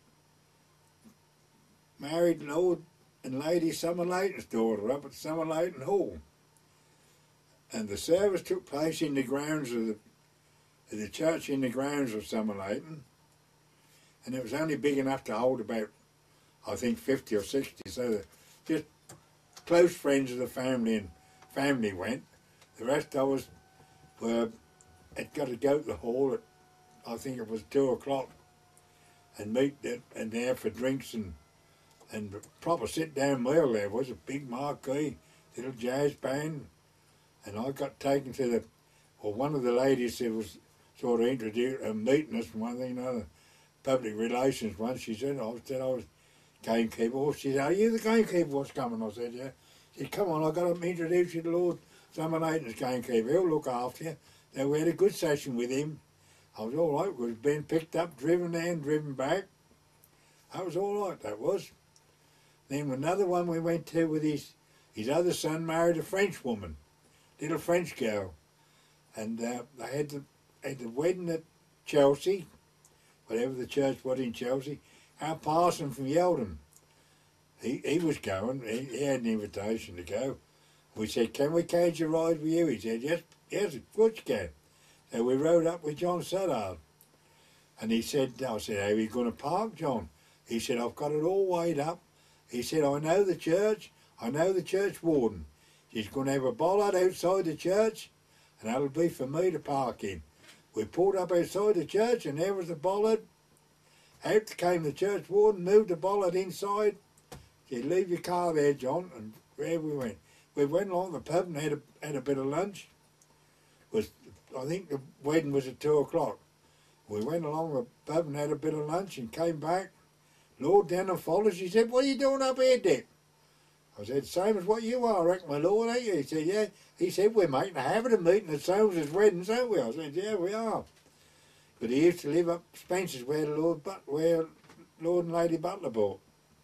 Speaker 1: married Lord and Lady Somerleyton's daughter up at Somerleyton Hall. And the service took place in the grounds of the church in the grounds of Somerleyton. And it was only big enough to hold about, I think, 50 or 60. So just close friends of the family and family went. The rest of us where it got to go to the hall at, I think it was 2 o'clock, and meet and there for drinks and proper sit-down meal. There was a big marquee, little jazz band, and I got taken to the, well, one of the ladies that was sort of introduced, meeting us from one thing and another, public relations one, she said I was gamekeeper. Oh, she said, are you the gamekeeper what's coming? I said, yeah. She said, come on, I've got to introduce you to Lord Summer Leighton's gamekeeper. He'll look after you. Then we had a good session with him. I was all right. We was being picked up, driven there and driven back. That was all right, that was. Then another one we went to with his other son married a French woman, little French girl. And they had the wedding at Chelsea, whatever the church was in Chelsea. Our parson from Yeldon, he was going. He had an invitation to go. We said, can we catch a ride with you? He said, yes, of course you can. So we rode up with John Suddard. And I said, how are you going to park, John? He said, I've got it all weighed up. He said, I know the church warden. She's going to have a bollard outside the church, and that'll be for me to park in. We pulled up outside the church, and there was the bollard. Out came the church warden, moved the bollard inside. He said, leave your car there, John, and there we went. We went along the pub and had a bit of lunch. I think the wedding was at 2 o'clock. We went along the pub and had a bit of lunch and came back. Lord Denham followed us. He said, what are you doing up here, Dick? I said, same as what you are, I reckon, my lord, ain't you? He said, yeah. He said, we're making a habit of meeting at Soames's weddings, aren't we? I said, yeah, we are. But he used to live up Spencer's where Lord and Lady Butler bought.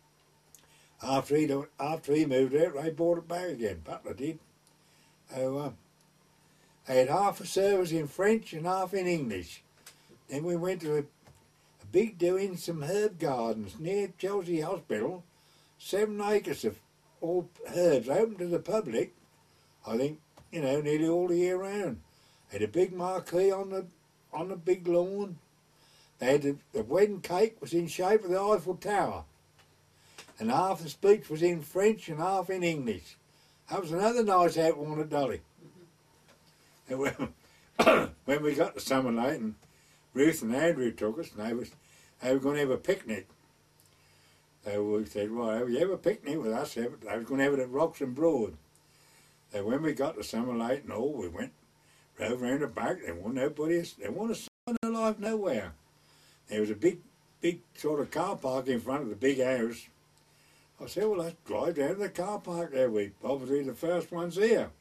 Speaker 1: After he moved out, they bought it back again. Butler did. So, they had half a service in French and half in English. Then we went to a big doing, some herb gardens near Chelsea Hospital, 7 acres of all herbs open to the public, I think, nearly all the year round. They had a big marquee on the big lawn. They had the wedding cake was in shape of the Eiffel Tower. And half the speech was in French and half in English. That was another nice out one at Dolly. And when we got to Summer Leighton, Ruth and Andrew took us, and they were going to have a picnic. So we said, well, you have a picnic with us? They were going to have it at Roxham Broad. So when we got to Summer Leighton Hall, we drove round the back. There wasn't nobody else. There wasn't a sign of life nowhere. There was a big sort of car park in front of the big house. I said, well, let's drive down to the car park there. We obviously the first ones here.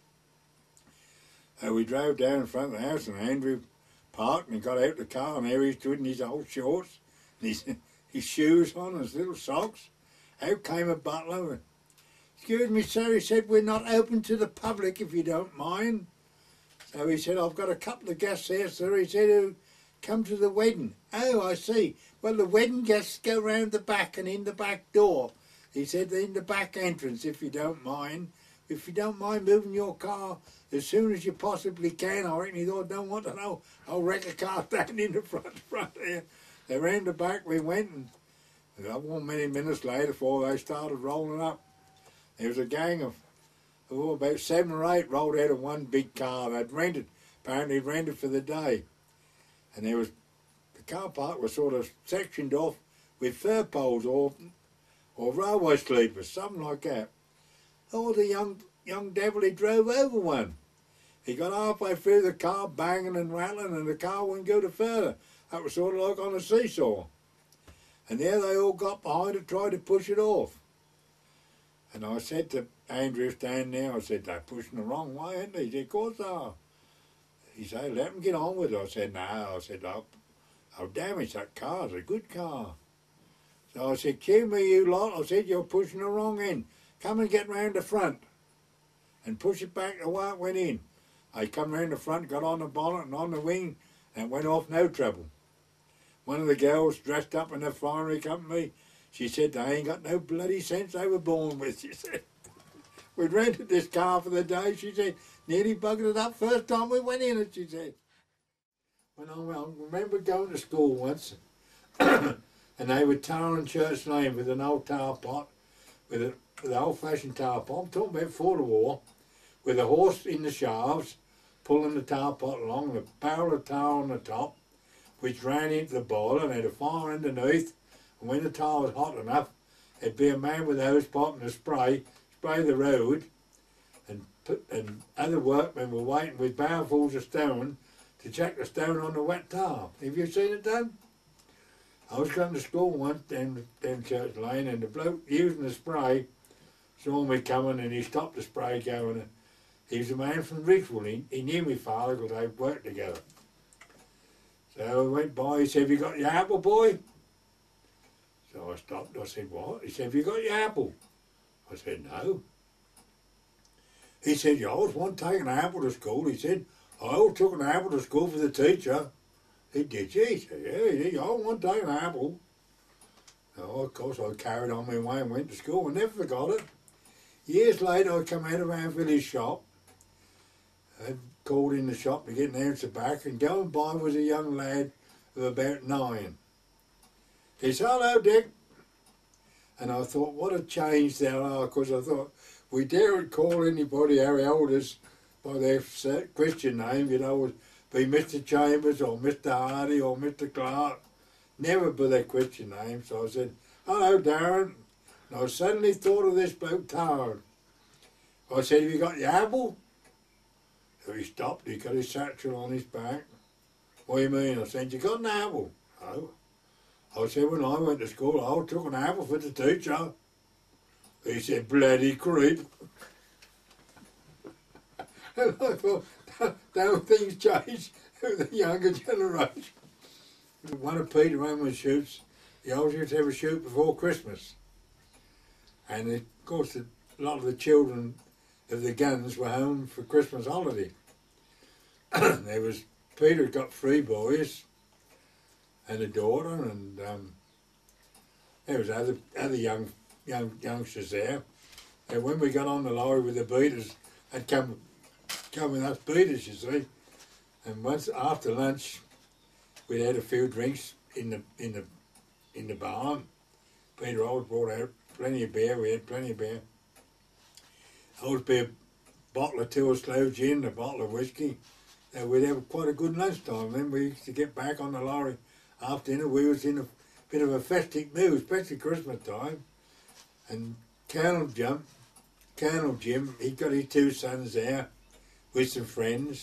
Speaker 1: So we drove down in front of the house, and Andrew parked and got out the car, and there he stood in his old shorts and his shoes on and his little socks. Out came a butler. Excuse me, sir, he said, we're not open to the public if you don't mind. So he said, I've got a couple of guests here, sir. He said, who come to the wedding. Oh, I see. Well, the wedding guests go round the back and in the back door. He said, in the back entrance, if you don't mind. If you don't mind moving your car as soon as you possibly can. I reckon he thought, don't want to know. I'll wreck a car down in the front there. They round the back we went, and that wasn't many minutes later before they started rolling up. There was a gang of about 7 or 8 rolled out of one big car they'd apparently rented for the day. And the car park was sort of sectioned off with fir poles or railway sleepers, something like that. Oh, the young devil, he drove over one. He got halfway through the car, banging and rattling, and the car wouldn't go no further. That was sort of like on a seesaw. And there they all got behind it, tried to push it off. And I said to Andrew standing there, I said, they're pushing the wrong way, aren't they? He said, of course they are. He said, let them get on with it. I said, no. I said, I'll damage that car. It's a good car. So I said, cue me, you lot. I said, you're pushing the wrong end. Come and get round the front and push it back the way it went in. I come round the front, got on the bonnet and on the wing, and went off no trouble. One of the girls dressed up in the finery company, she said, they ain't got no bloody sense they were born with, she said. We'd rented this car for the day, she said, nearly buggered it up first time we went in it, she said. I remember going to school once, and they were tarring Church Lane with an old tar pot, with an old-fashioned tar pot, I'm talking about before the war, with a horse in the shafts, pulling the tar pot along, the barrel of tar on the top, which ran into the boiler and had a fire underneath, and when the tar was hot enough, there'd be a man with a hose pipe and a spray the road, and other workmen were waiting with barrelfuls of stone to check the stone on the wet tar. Have you seen it done? I was going to school once down Church Lane, and the bloke using the spray saw me coming, and he stopped the spray going. He was a man from Ridgewell. He knew my father because they worked together. So I went by, he said, "Have you got your apple, boy?" So I stopped, I said, "What?" He said, "Have you got your apple?" I said, "No." He said, "You always want to take an apple to school." He said, "I always took an apple to school for the teacher." He did, he said, "Yeah, he did. You always want to take an apple." So of course I carried on my way and went to school. I never forgot it. Years later I come out of our village shop. I called in the shop to get an ounce of tobacco, and going by was a young lad of about 9. He said, "Hello, Dick." And I thought, what a change there are, because I thought, we daren't call anybody our elders by their Christian name, you know, be Mr. Chambers or Mr. Hardy or Mr. Clark, never by their Christian name. So I said, "Hello, Darren." And I suddenly thought of this bloke, Tarn. I said, "Have you got your apple?" So he stopped, he got his satchel on his back. "What do you mean?" I said, "You got an apple?" "No." I said, "When I went to school, I took an apple for the teacher." He said, "Bloody creep." And I thought, don't things change with the younger generation? One of Peter Raymond's shoots, he always used to have a shoot before Christmas. And of course, a lot of the children of the guns were home for Christmas holiday. There was, Peter got 3 boys and a daughter, and there was other youngsters there. And when we got on the lorry with the beaters, they'd come with us beaters, you see. And once after lunch, we'd had a few drinks in the barn. Peter always brought out plenty of beer. We had plenty of beer. Always be a bottle or 2 of sloe gin, a bottle of whiskey. We'd have quite a good lunchtime. Then we used to get back on the lorry after dinner. We was in a bit of a festive mood, especially Christmas time. And Colonel Jim, he got his 2 sons there with some friends.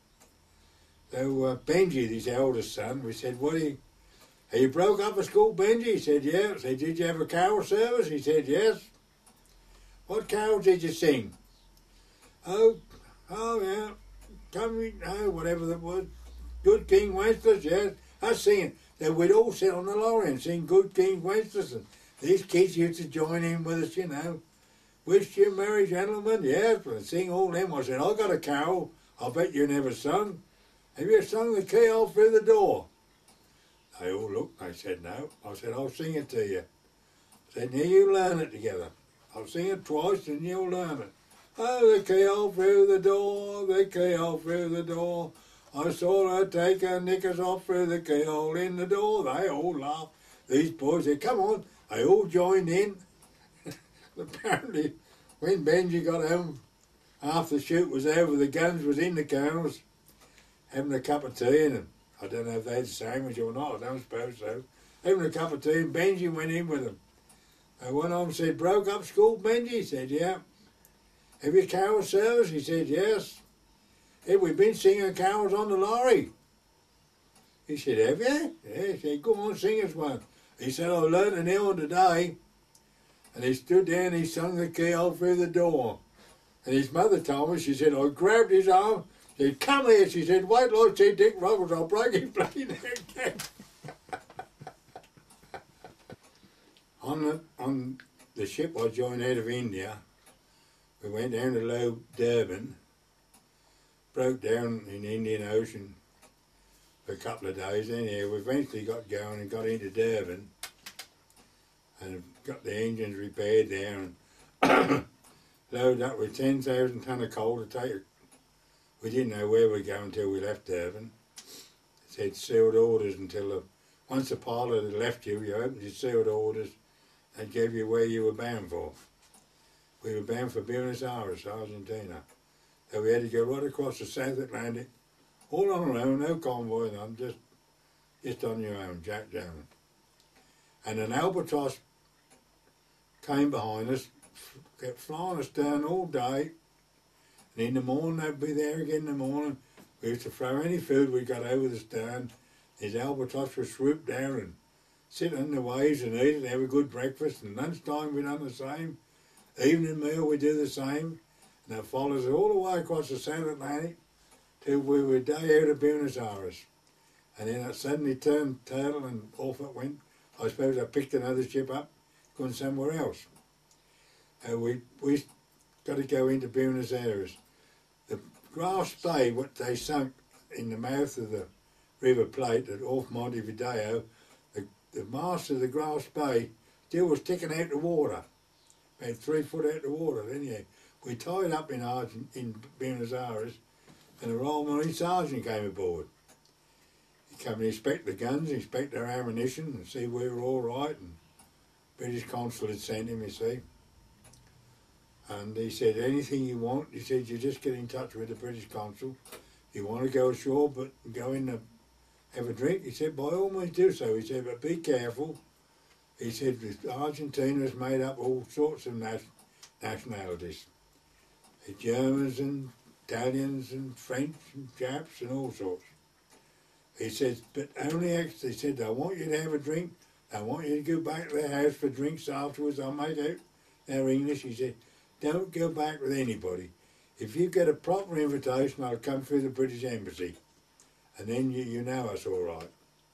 Speaker 1: So Benji, his eldest son, we said, "Have you broke up for school, Benji?" He said, "Yeah." I said, "Did you have a carol service?" He said, "Yes." "What carols did you sing?" Oh yeah. Whatever that was. Good King Wenceslas, yes. Us singing. Then we'd all sit on the lorry and sing Good King Wenceslas. And these kids used to join in with us, you know. "Wish you merry gentlemen," yes, and sing all them. I said, "I got a carol I bet you never sung. Have you sung the key all through the door?" They all looked, they said no. I said, "I'll sing it to you." I said, "Now you learn it together. I'll sing it twice and you'll learn it." "Oh, the keyhole through the door, the keyhole through the door. I saw her take her knickers off through the keyhole in the door." They all laughed. These boys said, "Come on." They all joined in. Apparently, when Benji got home, after the shoot was over, the guns was in the kennels, having a cup of tea, and I don't know if they had a sandwich or not, I don't suppose so. Having a cup of tea, and Benji went in with them. And one of them said, "Broke up school, Benji?" He said, "Yeah." "Have you carol service?" He said, "Yes." "Hey, we've been singing carols on the lorry." He said, "Have you?" "Yeah." He said, "Go on, sing us one." He said, "I learned an hour today." And he stood there and he sung the keyhole through the door. And his mother told me, she said, I grabbed his arm, she said, "Come here," she said, "wait till I see Dick Ruggles, I'll break his bloody neck." On the ship I joined out of India, we went down to Low Durban, broke down in the Indian Ocean for a couple of days. Anyhow, we eventually got going and got into Durban and got the engines repaired there and loaded up with 10,000 tonne of coal to take it. We didn't know where we were going until we left Durban. It said sealed orders until once the pilot had left you, you opened your sealed orders and gave you where you were bound for. We were bound for Buenos Aires, Argentina. So we had to go right across the South Atlantic, all on our own, no convoy, none, just on your own, Jack Jones. And an albatross came behind us, kept flying us down all day, and in the morning they'd be there again in the morning. We used to throw any food we got over the stern. His albatross would swoop down and sit on the waves and eat and have a good breakfast, and lunchtime we done the same. Evening meal we do the same, and that follows us all the way across the South Atlantic till we were a day out of Buenos Aires. And then it suddenly turned turtle and off it went. I suppose I picked another ship up, going somewhere else. We got to go into Buenos Aires. The Grass Bay, what they sunk in the mouth of the River Plate at off Montevideo, the mast of the Grass Bay still was sticking out the water, about 3 foot out the water. Then we tied up in Buenos Aires, and the Royal Marine Sergeant came aboard. He came and inspect the guns, inspect our ammunition, and see we were all right. And British consul had sent him, you see. And he said, anything you want, he said, you just get in touch with the British consul. If you want to go ashore but go in to have a drink, he said, by all means do so. He said, but be careful. He said, Argentina is made up all sorts of nationalities. The Germans and Italians and French and Japs and all sorts. He said, but only he said, I want you to have a drink. I want you to go back to the house for drinks afterwards. I'll make out they're English. He said, don't go back with anybody. If you get a proper invitation, I'll come through the British Embassy. And then you know us all right.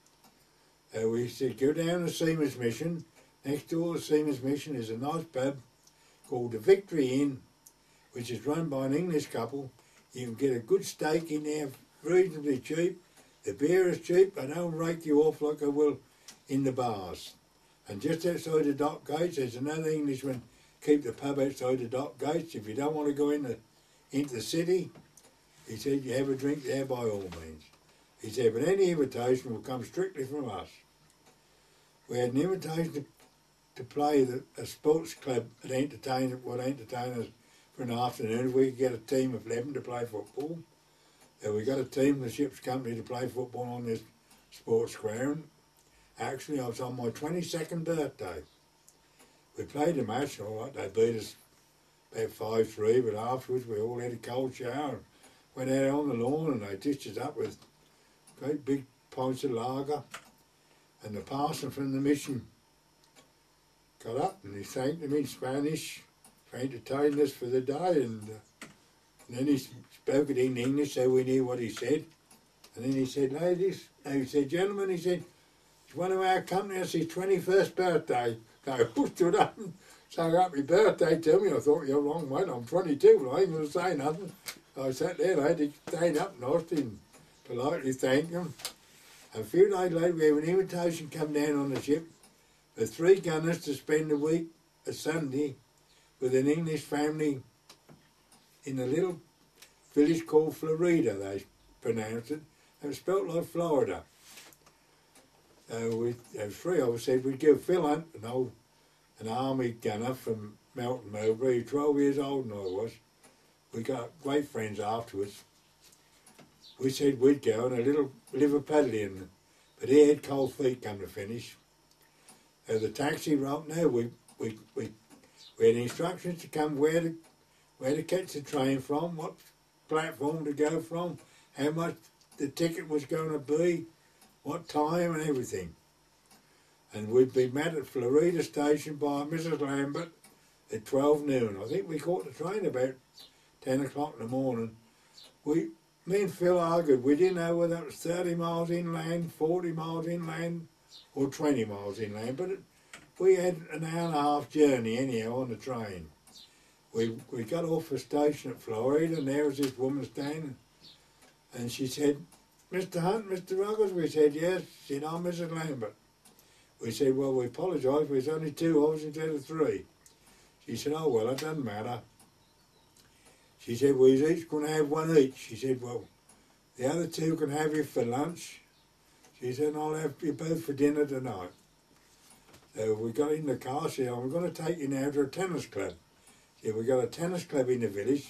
Speaker 1: We said, go down to Seaman's Mission. Next door to Seaman's Mission is a nice pub called the Victory Inn, which is run by an English couple. You can get a good steak in there, reasonably cheap. The beer is cheap. They don't rake you off like they will in the bars. And just outside the dock gates, there's another Englishman keep the pub outside the dock gates. If you don't want to go into the city, he said, you have a drink there by all means. He said, but any invitation will come strictly from us. We had an invitation to play a sports club that entertain us for an afternoon. If we could get a team of 11 to play football. So we got a team from the ship's company to play football on this sports ground. Actually, I was on my 22nd birthday. We played a match, all right, they beat us about 5-3, but afterwards we all had a cold shower and went out on the lawn, and they dished us up with great big pints of lager. And the parson from the mission got up and he thanked them in Spanish for entertaining us for the day, and then he spoke it in English so we knew what he said. And then he said, ladies, no, he said, gentlemen, he said, it's one of our company, it's his 21st birthday. I all stood up and sang happy birthday to me. I thought, you're wrong, mate, I'm 22, but I ain't going to say nothing. I sat there and I had to stand up nicely and politely thank them. A few days later, we have an invitation come down on the ship for 3 gunners to spend a week, a Sunday, with an English family in a little village called Florida, they pronounced it. It was spelt like Florida. There was 3 of us said we'd give Phil Hunt, an army gunner from Melton Mowbray, 12 years older than I was. We got great friends afterwards. We said we'd go on a little Liverpudlian, but he had cold feet come to finish. The taxi route, no, we had instructions to come where to catch the train from, what platform to go from, how much the ticket was going to be, what time and everything. And we'd be met at Florida Station by Mrs. Lambert at 12 noon. I think we caught the train about 10 o'clock in the morning. Me and Phil argued, we didn't know whether it was 30 miles inland, 40 miles inland or 20 miles inland, but we had an hour and a half journey anyhow on the train. We got off the station at Florida, and there was this woman standing, and she said, Mr. Hunt, Mr. Ruggles? We said, yes. She said, I'm Mrs. Lambert. We said, well, we apologise, there's only 2 of us instead of 3. She said, oh, well, it doesn't matter. She said, well, we're each going to have 1 each. She said, well, the other 2 can have you for lunch. She said, I'll have you both for dinner tonight. So we got in the car. She said, we're going to take you now to a tennis club. She said, we got a tennis club in the village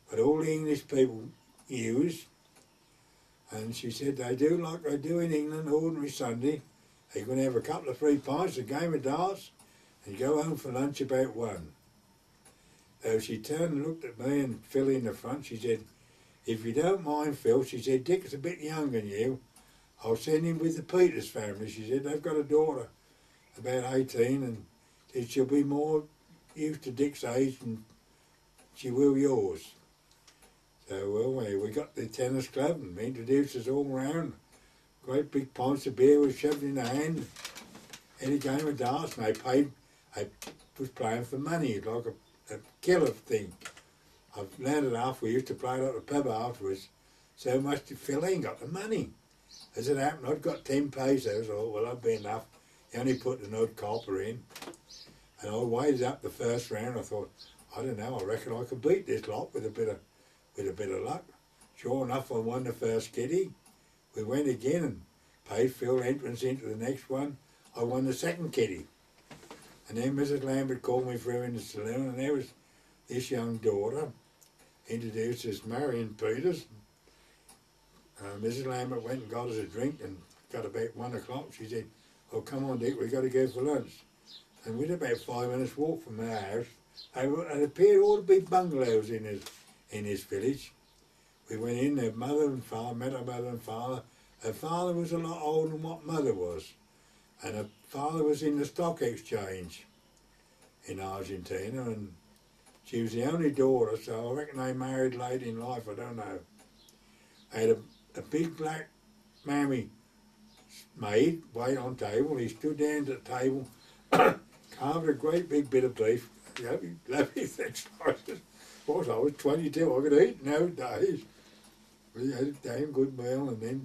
Speaker 1: but all the English people use. And she said they do like they do in England, ordinary Sunday. They're going to have a couple of 3 pints, a game of darts, and go home for lunch about 1. So she turned and looked at me and Phil in the front. She said, if you don't mind, Phil, she said, Dick's a bit younger than you. I'll send him with the Peters family. She said, they've got a daughter about 18 and said she'll be more used to Dick's age than she will yours. So, well, we got the tennis club and introduced us all round. Great big pints of beer was shoved in the hand. Had a game of darts and I was playing for money, like a killer thing. I've learned enough, we used to play it at the pub afterwards, so much to Phil ain't got the money. As it happened, I'd got 10 pesos, I thought, well, that'd be enough. He only put an odd copper in. And I waited up the first round, I thought, I don't know, I reckon I could beat this lot with a bit of luck. Sure enough, I won the first kitty. We went again and paid Phil entrance into the next one. I won the second kitty. And then Mrs. Lambert called me through in the saloon, and there was this young daughter, introduced as Marion Peters. Mrs. Lambert went and got us a drink, and got about 1 o'clock. She said, oh, come on, Dick, we've got to go for lunch. And we had about 5 minutes walk from our house. It appeared all to be bungalows in his village. We went in, their mother and father, met her mother and father. Her father was a lot older than what mother was. And her father was in the stock exchange in Argentina, and she was the only daughter, so I reckon they married late in life, I don't know. They had a big black mammy maid wait on table. He stood down to the table, carved a great big bit of beef, lovely thick slices. Of course, I was 22, I could eat nowadays. We had a damn good meal, and then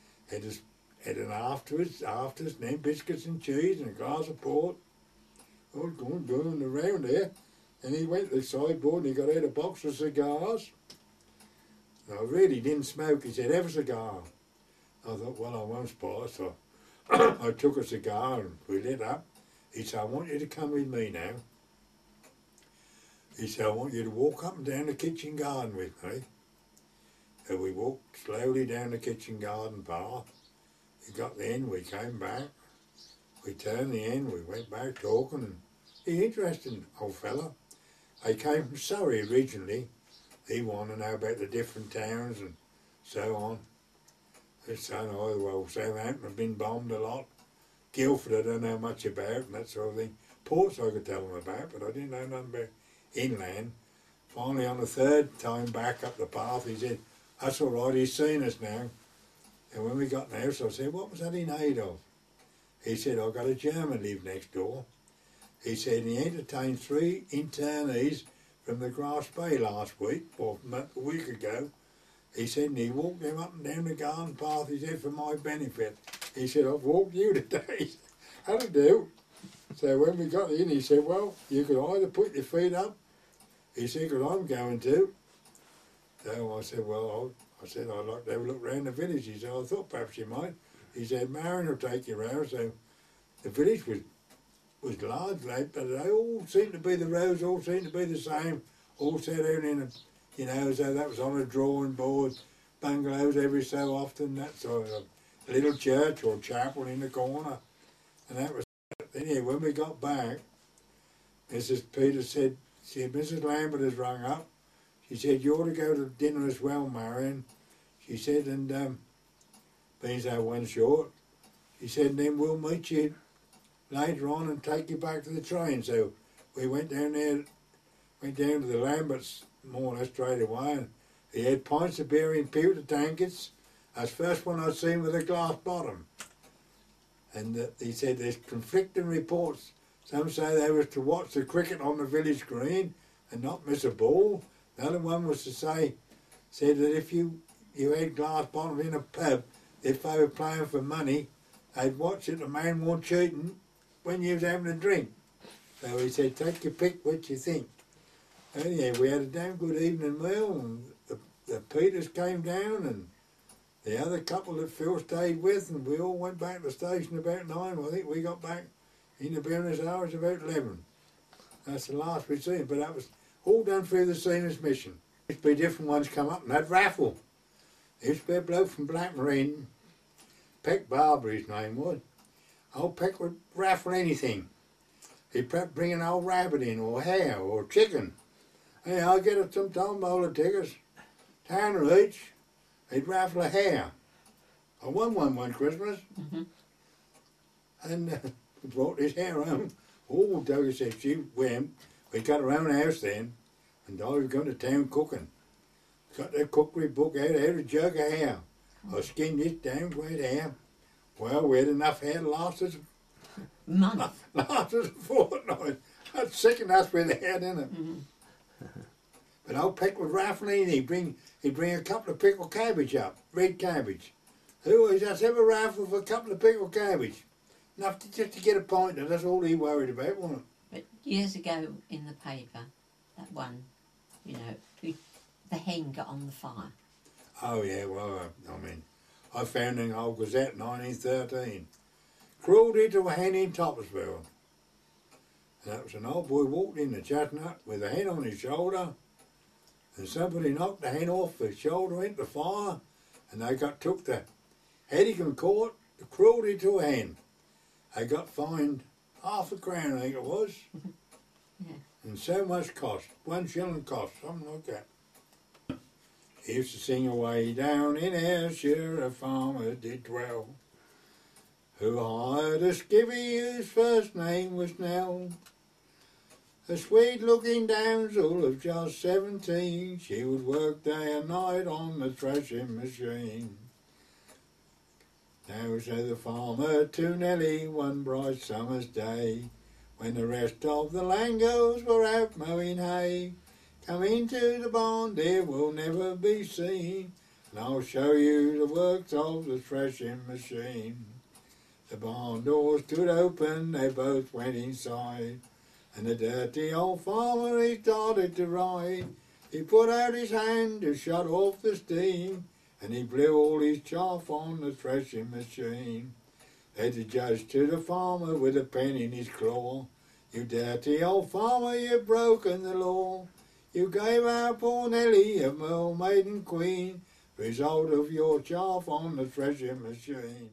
Speaker 1: had an afters, and then biscuits and cheese and a glass of port. All going around there. And he went to the sideboard and he got out a box of cigars. And I really didn't smoke. He said, have a cigar. I thought, well, I won't spoil it. So I took a cigar and we lit up. He said, I want you to come with me now. He said, I want you to walk up and down the kitchen garden with me. So we walked slowly down the kitchen garden path. We got the end, we came back. We turned the end, we went back talking, and he's interesting, old fella. They came from Surrey originally. He wanted to know about the different towns and so on. His son, oh, well, Southampton had been bombed a lot. Guildford I don't know much about and that sort of thing. Ports I could tell him about, but I didn't know nothing about inland. Finally, on the 3rd time back up the path, he said, that's all right, he's seen us now. And when we got in the house, I said, what was that in aid of? He said, I got a German live next door. He said, he entertained 3 internees from the Grass Bay last week, or a week ago. He said, and he walked them up and down the garden path, he said, for my benefit. He said, I've walked you today. That'll do. So when we got in, he said, well, you could either put your feet up. He said, because I'm going to. So I said, well, I'd like to have a look round the village. He said, I thought perhaps you might. He said, Marion will take you round. So the village was large, but they all seemed to be, the roads all seemed to be the same, all set out in as though that was on a drawing board, bungalows every so often, that sort of a little church or chapel in the corner. And that was it. Anyway, when we got back, Mrs. Peters said, Mrs. Lambert has rung up. She said, you ought to go to dinner as well, Marion. She said, and being so one short, she said, and then we'll meet you later on and take you back to the train. So we went down there, went down to the Lamberts more or less straight away, and he had pints of beer in pewter tankards. That's the first one I'd seen with a glass bottom. And he said there's conflicting reports. Some say they was to watch the cricket on the village green and not miss a ball. The other one was to said that if you had glass bottom in a pub, if they were playing for money, they'd watch it, the man wasn't cheating when you was having a drink. So he said, take your pick what you think. Anyway, we had a damn good evening meal, and the Peters came down, and the other couple that Phil stayed with, and we all went back to the station about 9. I think we got back in the business hours about 11. That's the last we'd seen, but that was all done through the Seamers Mission. Used to be different ones come up and they'd raffle. There used to be a bloke from Blackmarine, Peck Barber his name was. Old Peck would raffle anything. He'd bring an old rabbit in, or hare, or chicken. Hey, I'll get us some tombola tickets. £10 each. He'd raffle a hare. I won one Christmas. And brought this hare home. Oh, Dougie said she went. We got her own house then. And I was going to town cooking. Got the cookery book out, had a jug of hare. I skinned this damn great hare. Well, we had enough hare to last us a fortnight. That's sickened us with the hare, didn't it? But old Peck was raffling. He'd bring a couple of pickled cabbage up, red cabbage. Who has just ever raffled for a couple of pickled cabbage? Enough just to get a pint, and that's all he worried about, wasn't it?
Speaker 2: But years ago in the paper, that one, you know, the hen got on the fire.
Speaker 1: Oh yeah, well, I mean, I found in old Gazette 1913. Cruelty to a hen in Topsville. And that was an old boy walked in the chestnut with a hen on his shoulder, and somebody knocked the hen off the shoulder into the fire, and they took to Heddingham Court, the cruelty to a hen. They got fined £0.5 crown, I think it was.
Speaker 2: Yeah.
Speaker 1: And so much cost, 1 shilling cost, something like that. He used to sing away down in Ayrshire, a farmer did dwell, who hired a skivvy whose first name was Nell. A sweet-looking damsel of just 17, she would work day and night on the threshing machine. Now said the farmer to Nelly one bright summer's day, when the rest of the Langos were out mowing hay, come into the barn, dear, will never be seen, and I'll show you the works of the threshing machine. The barn door stood open, they both went inside, and the dirty old farmer, he started to ride. He put out his hand to shut off the steam, and he blew all his chaff on the threshing machine. Said the judge to the farmer with a pen in his claw, you dirty old farmer, you've broken the law. You gave our poor Nelly, a merle maiden queen, result of your chaff on the threshing machine.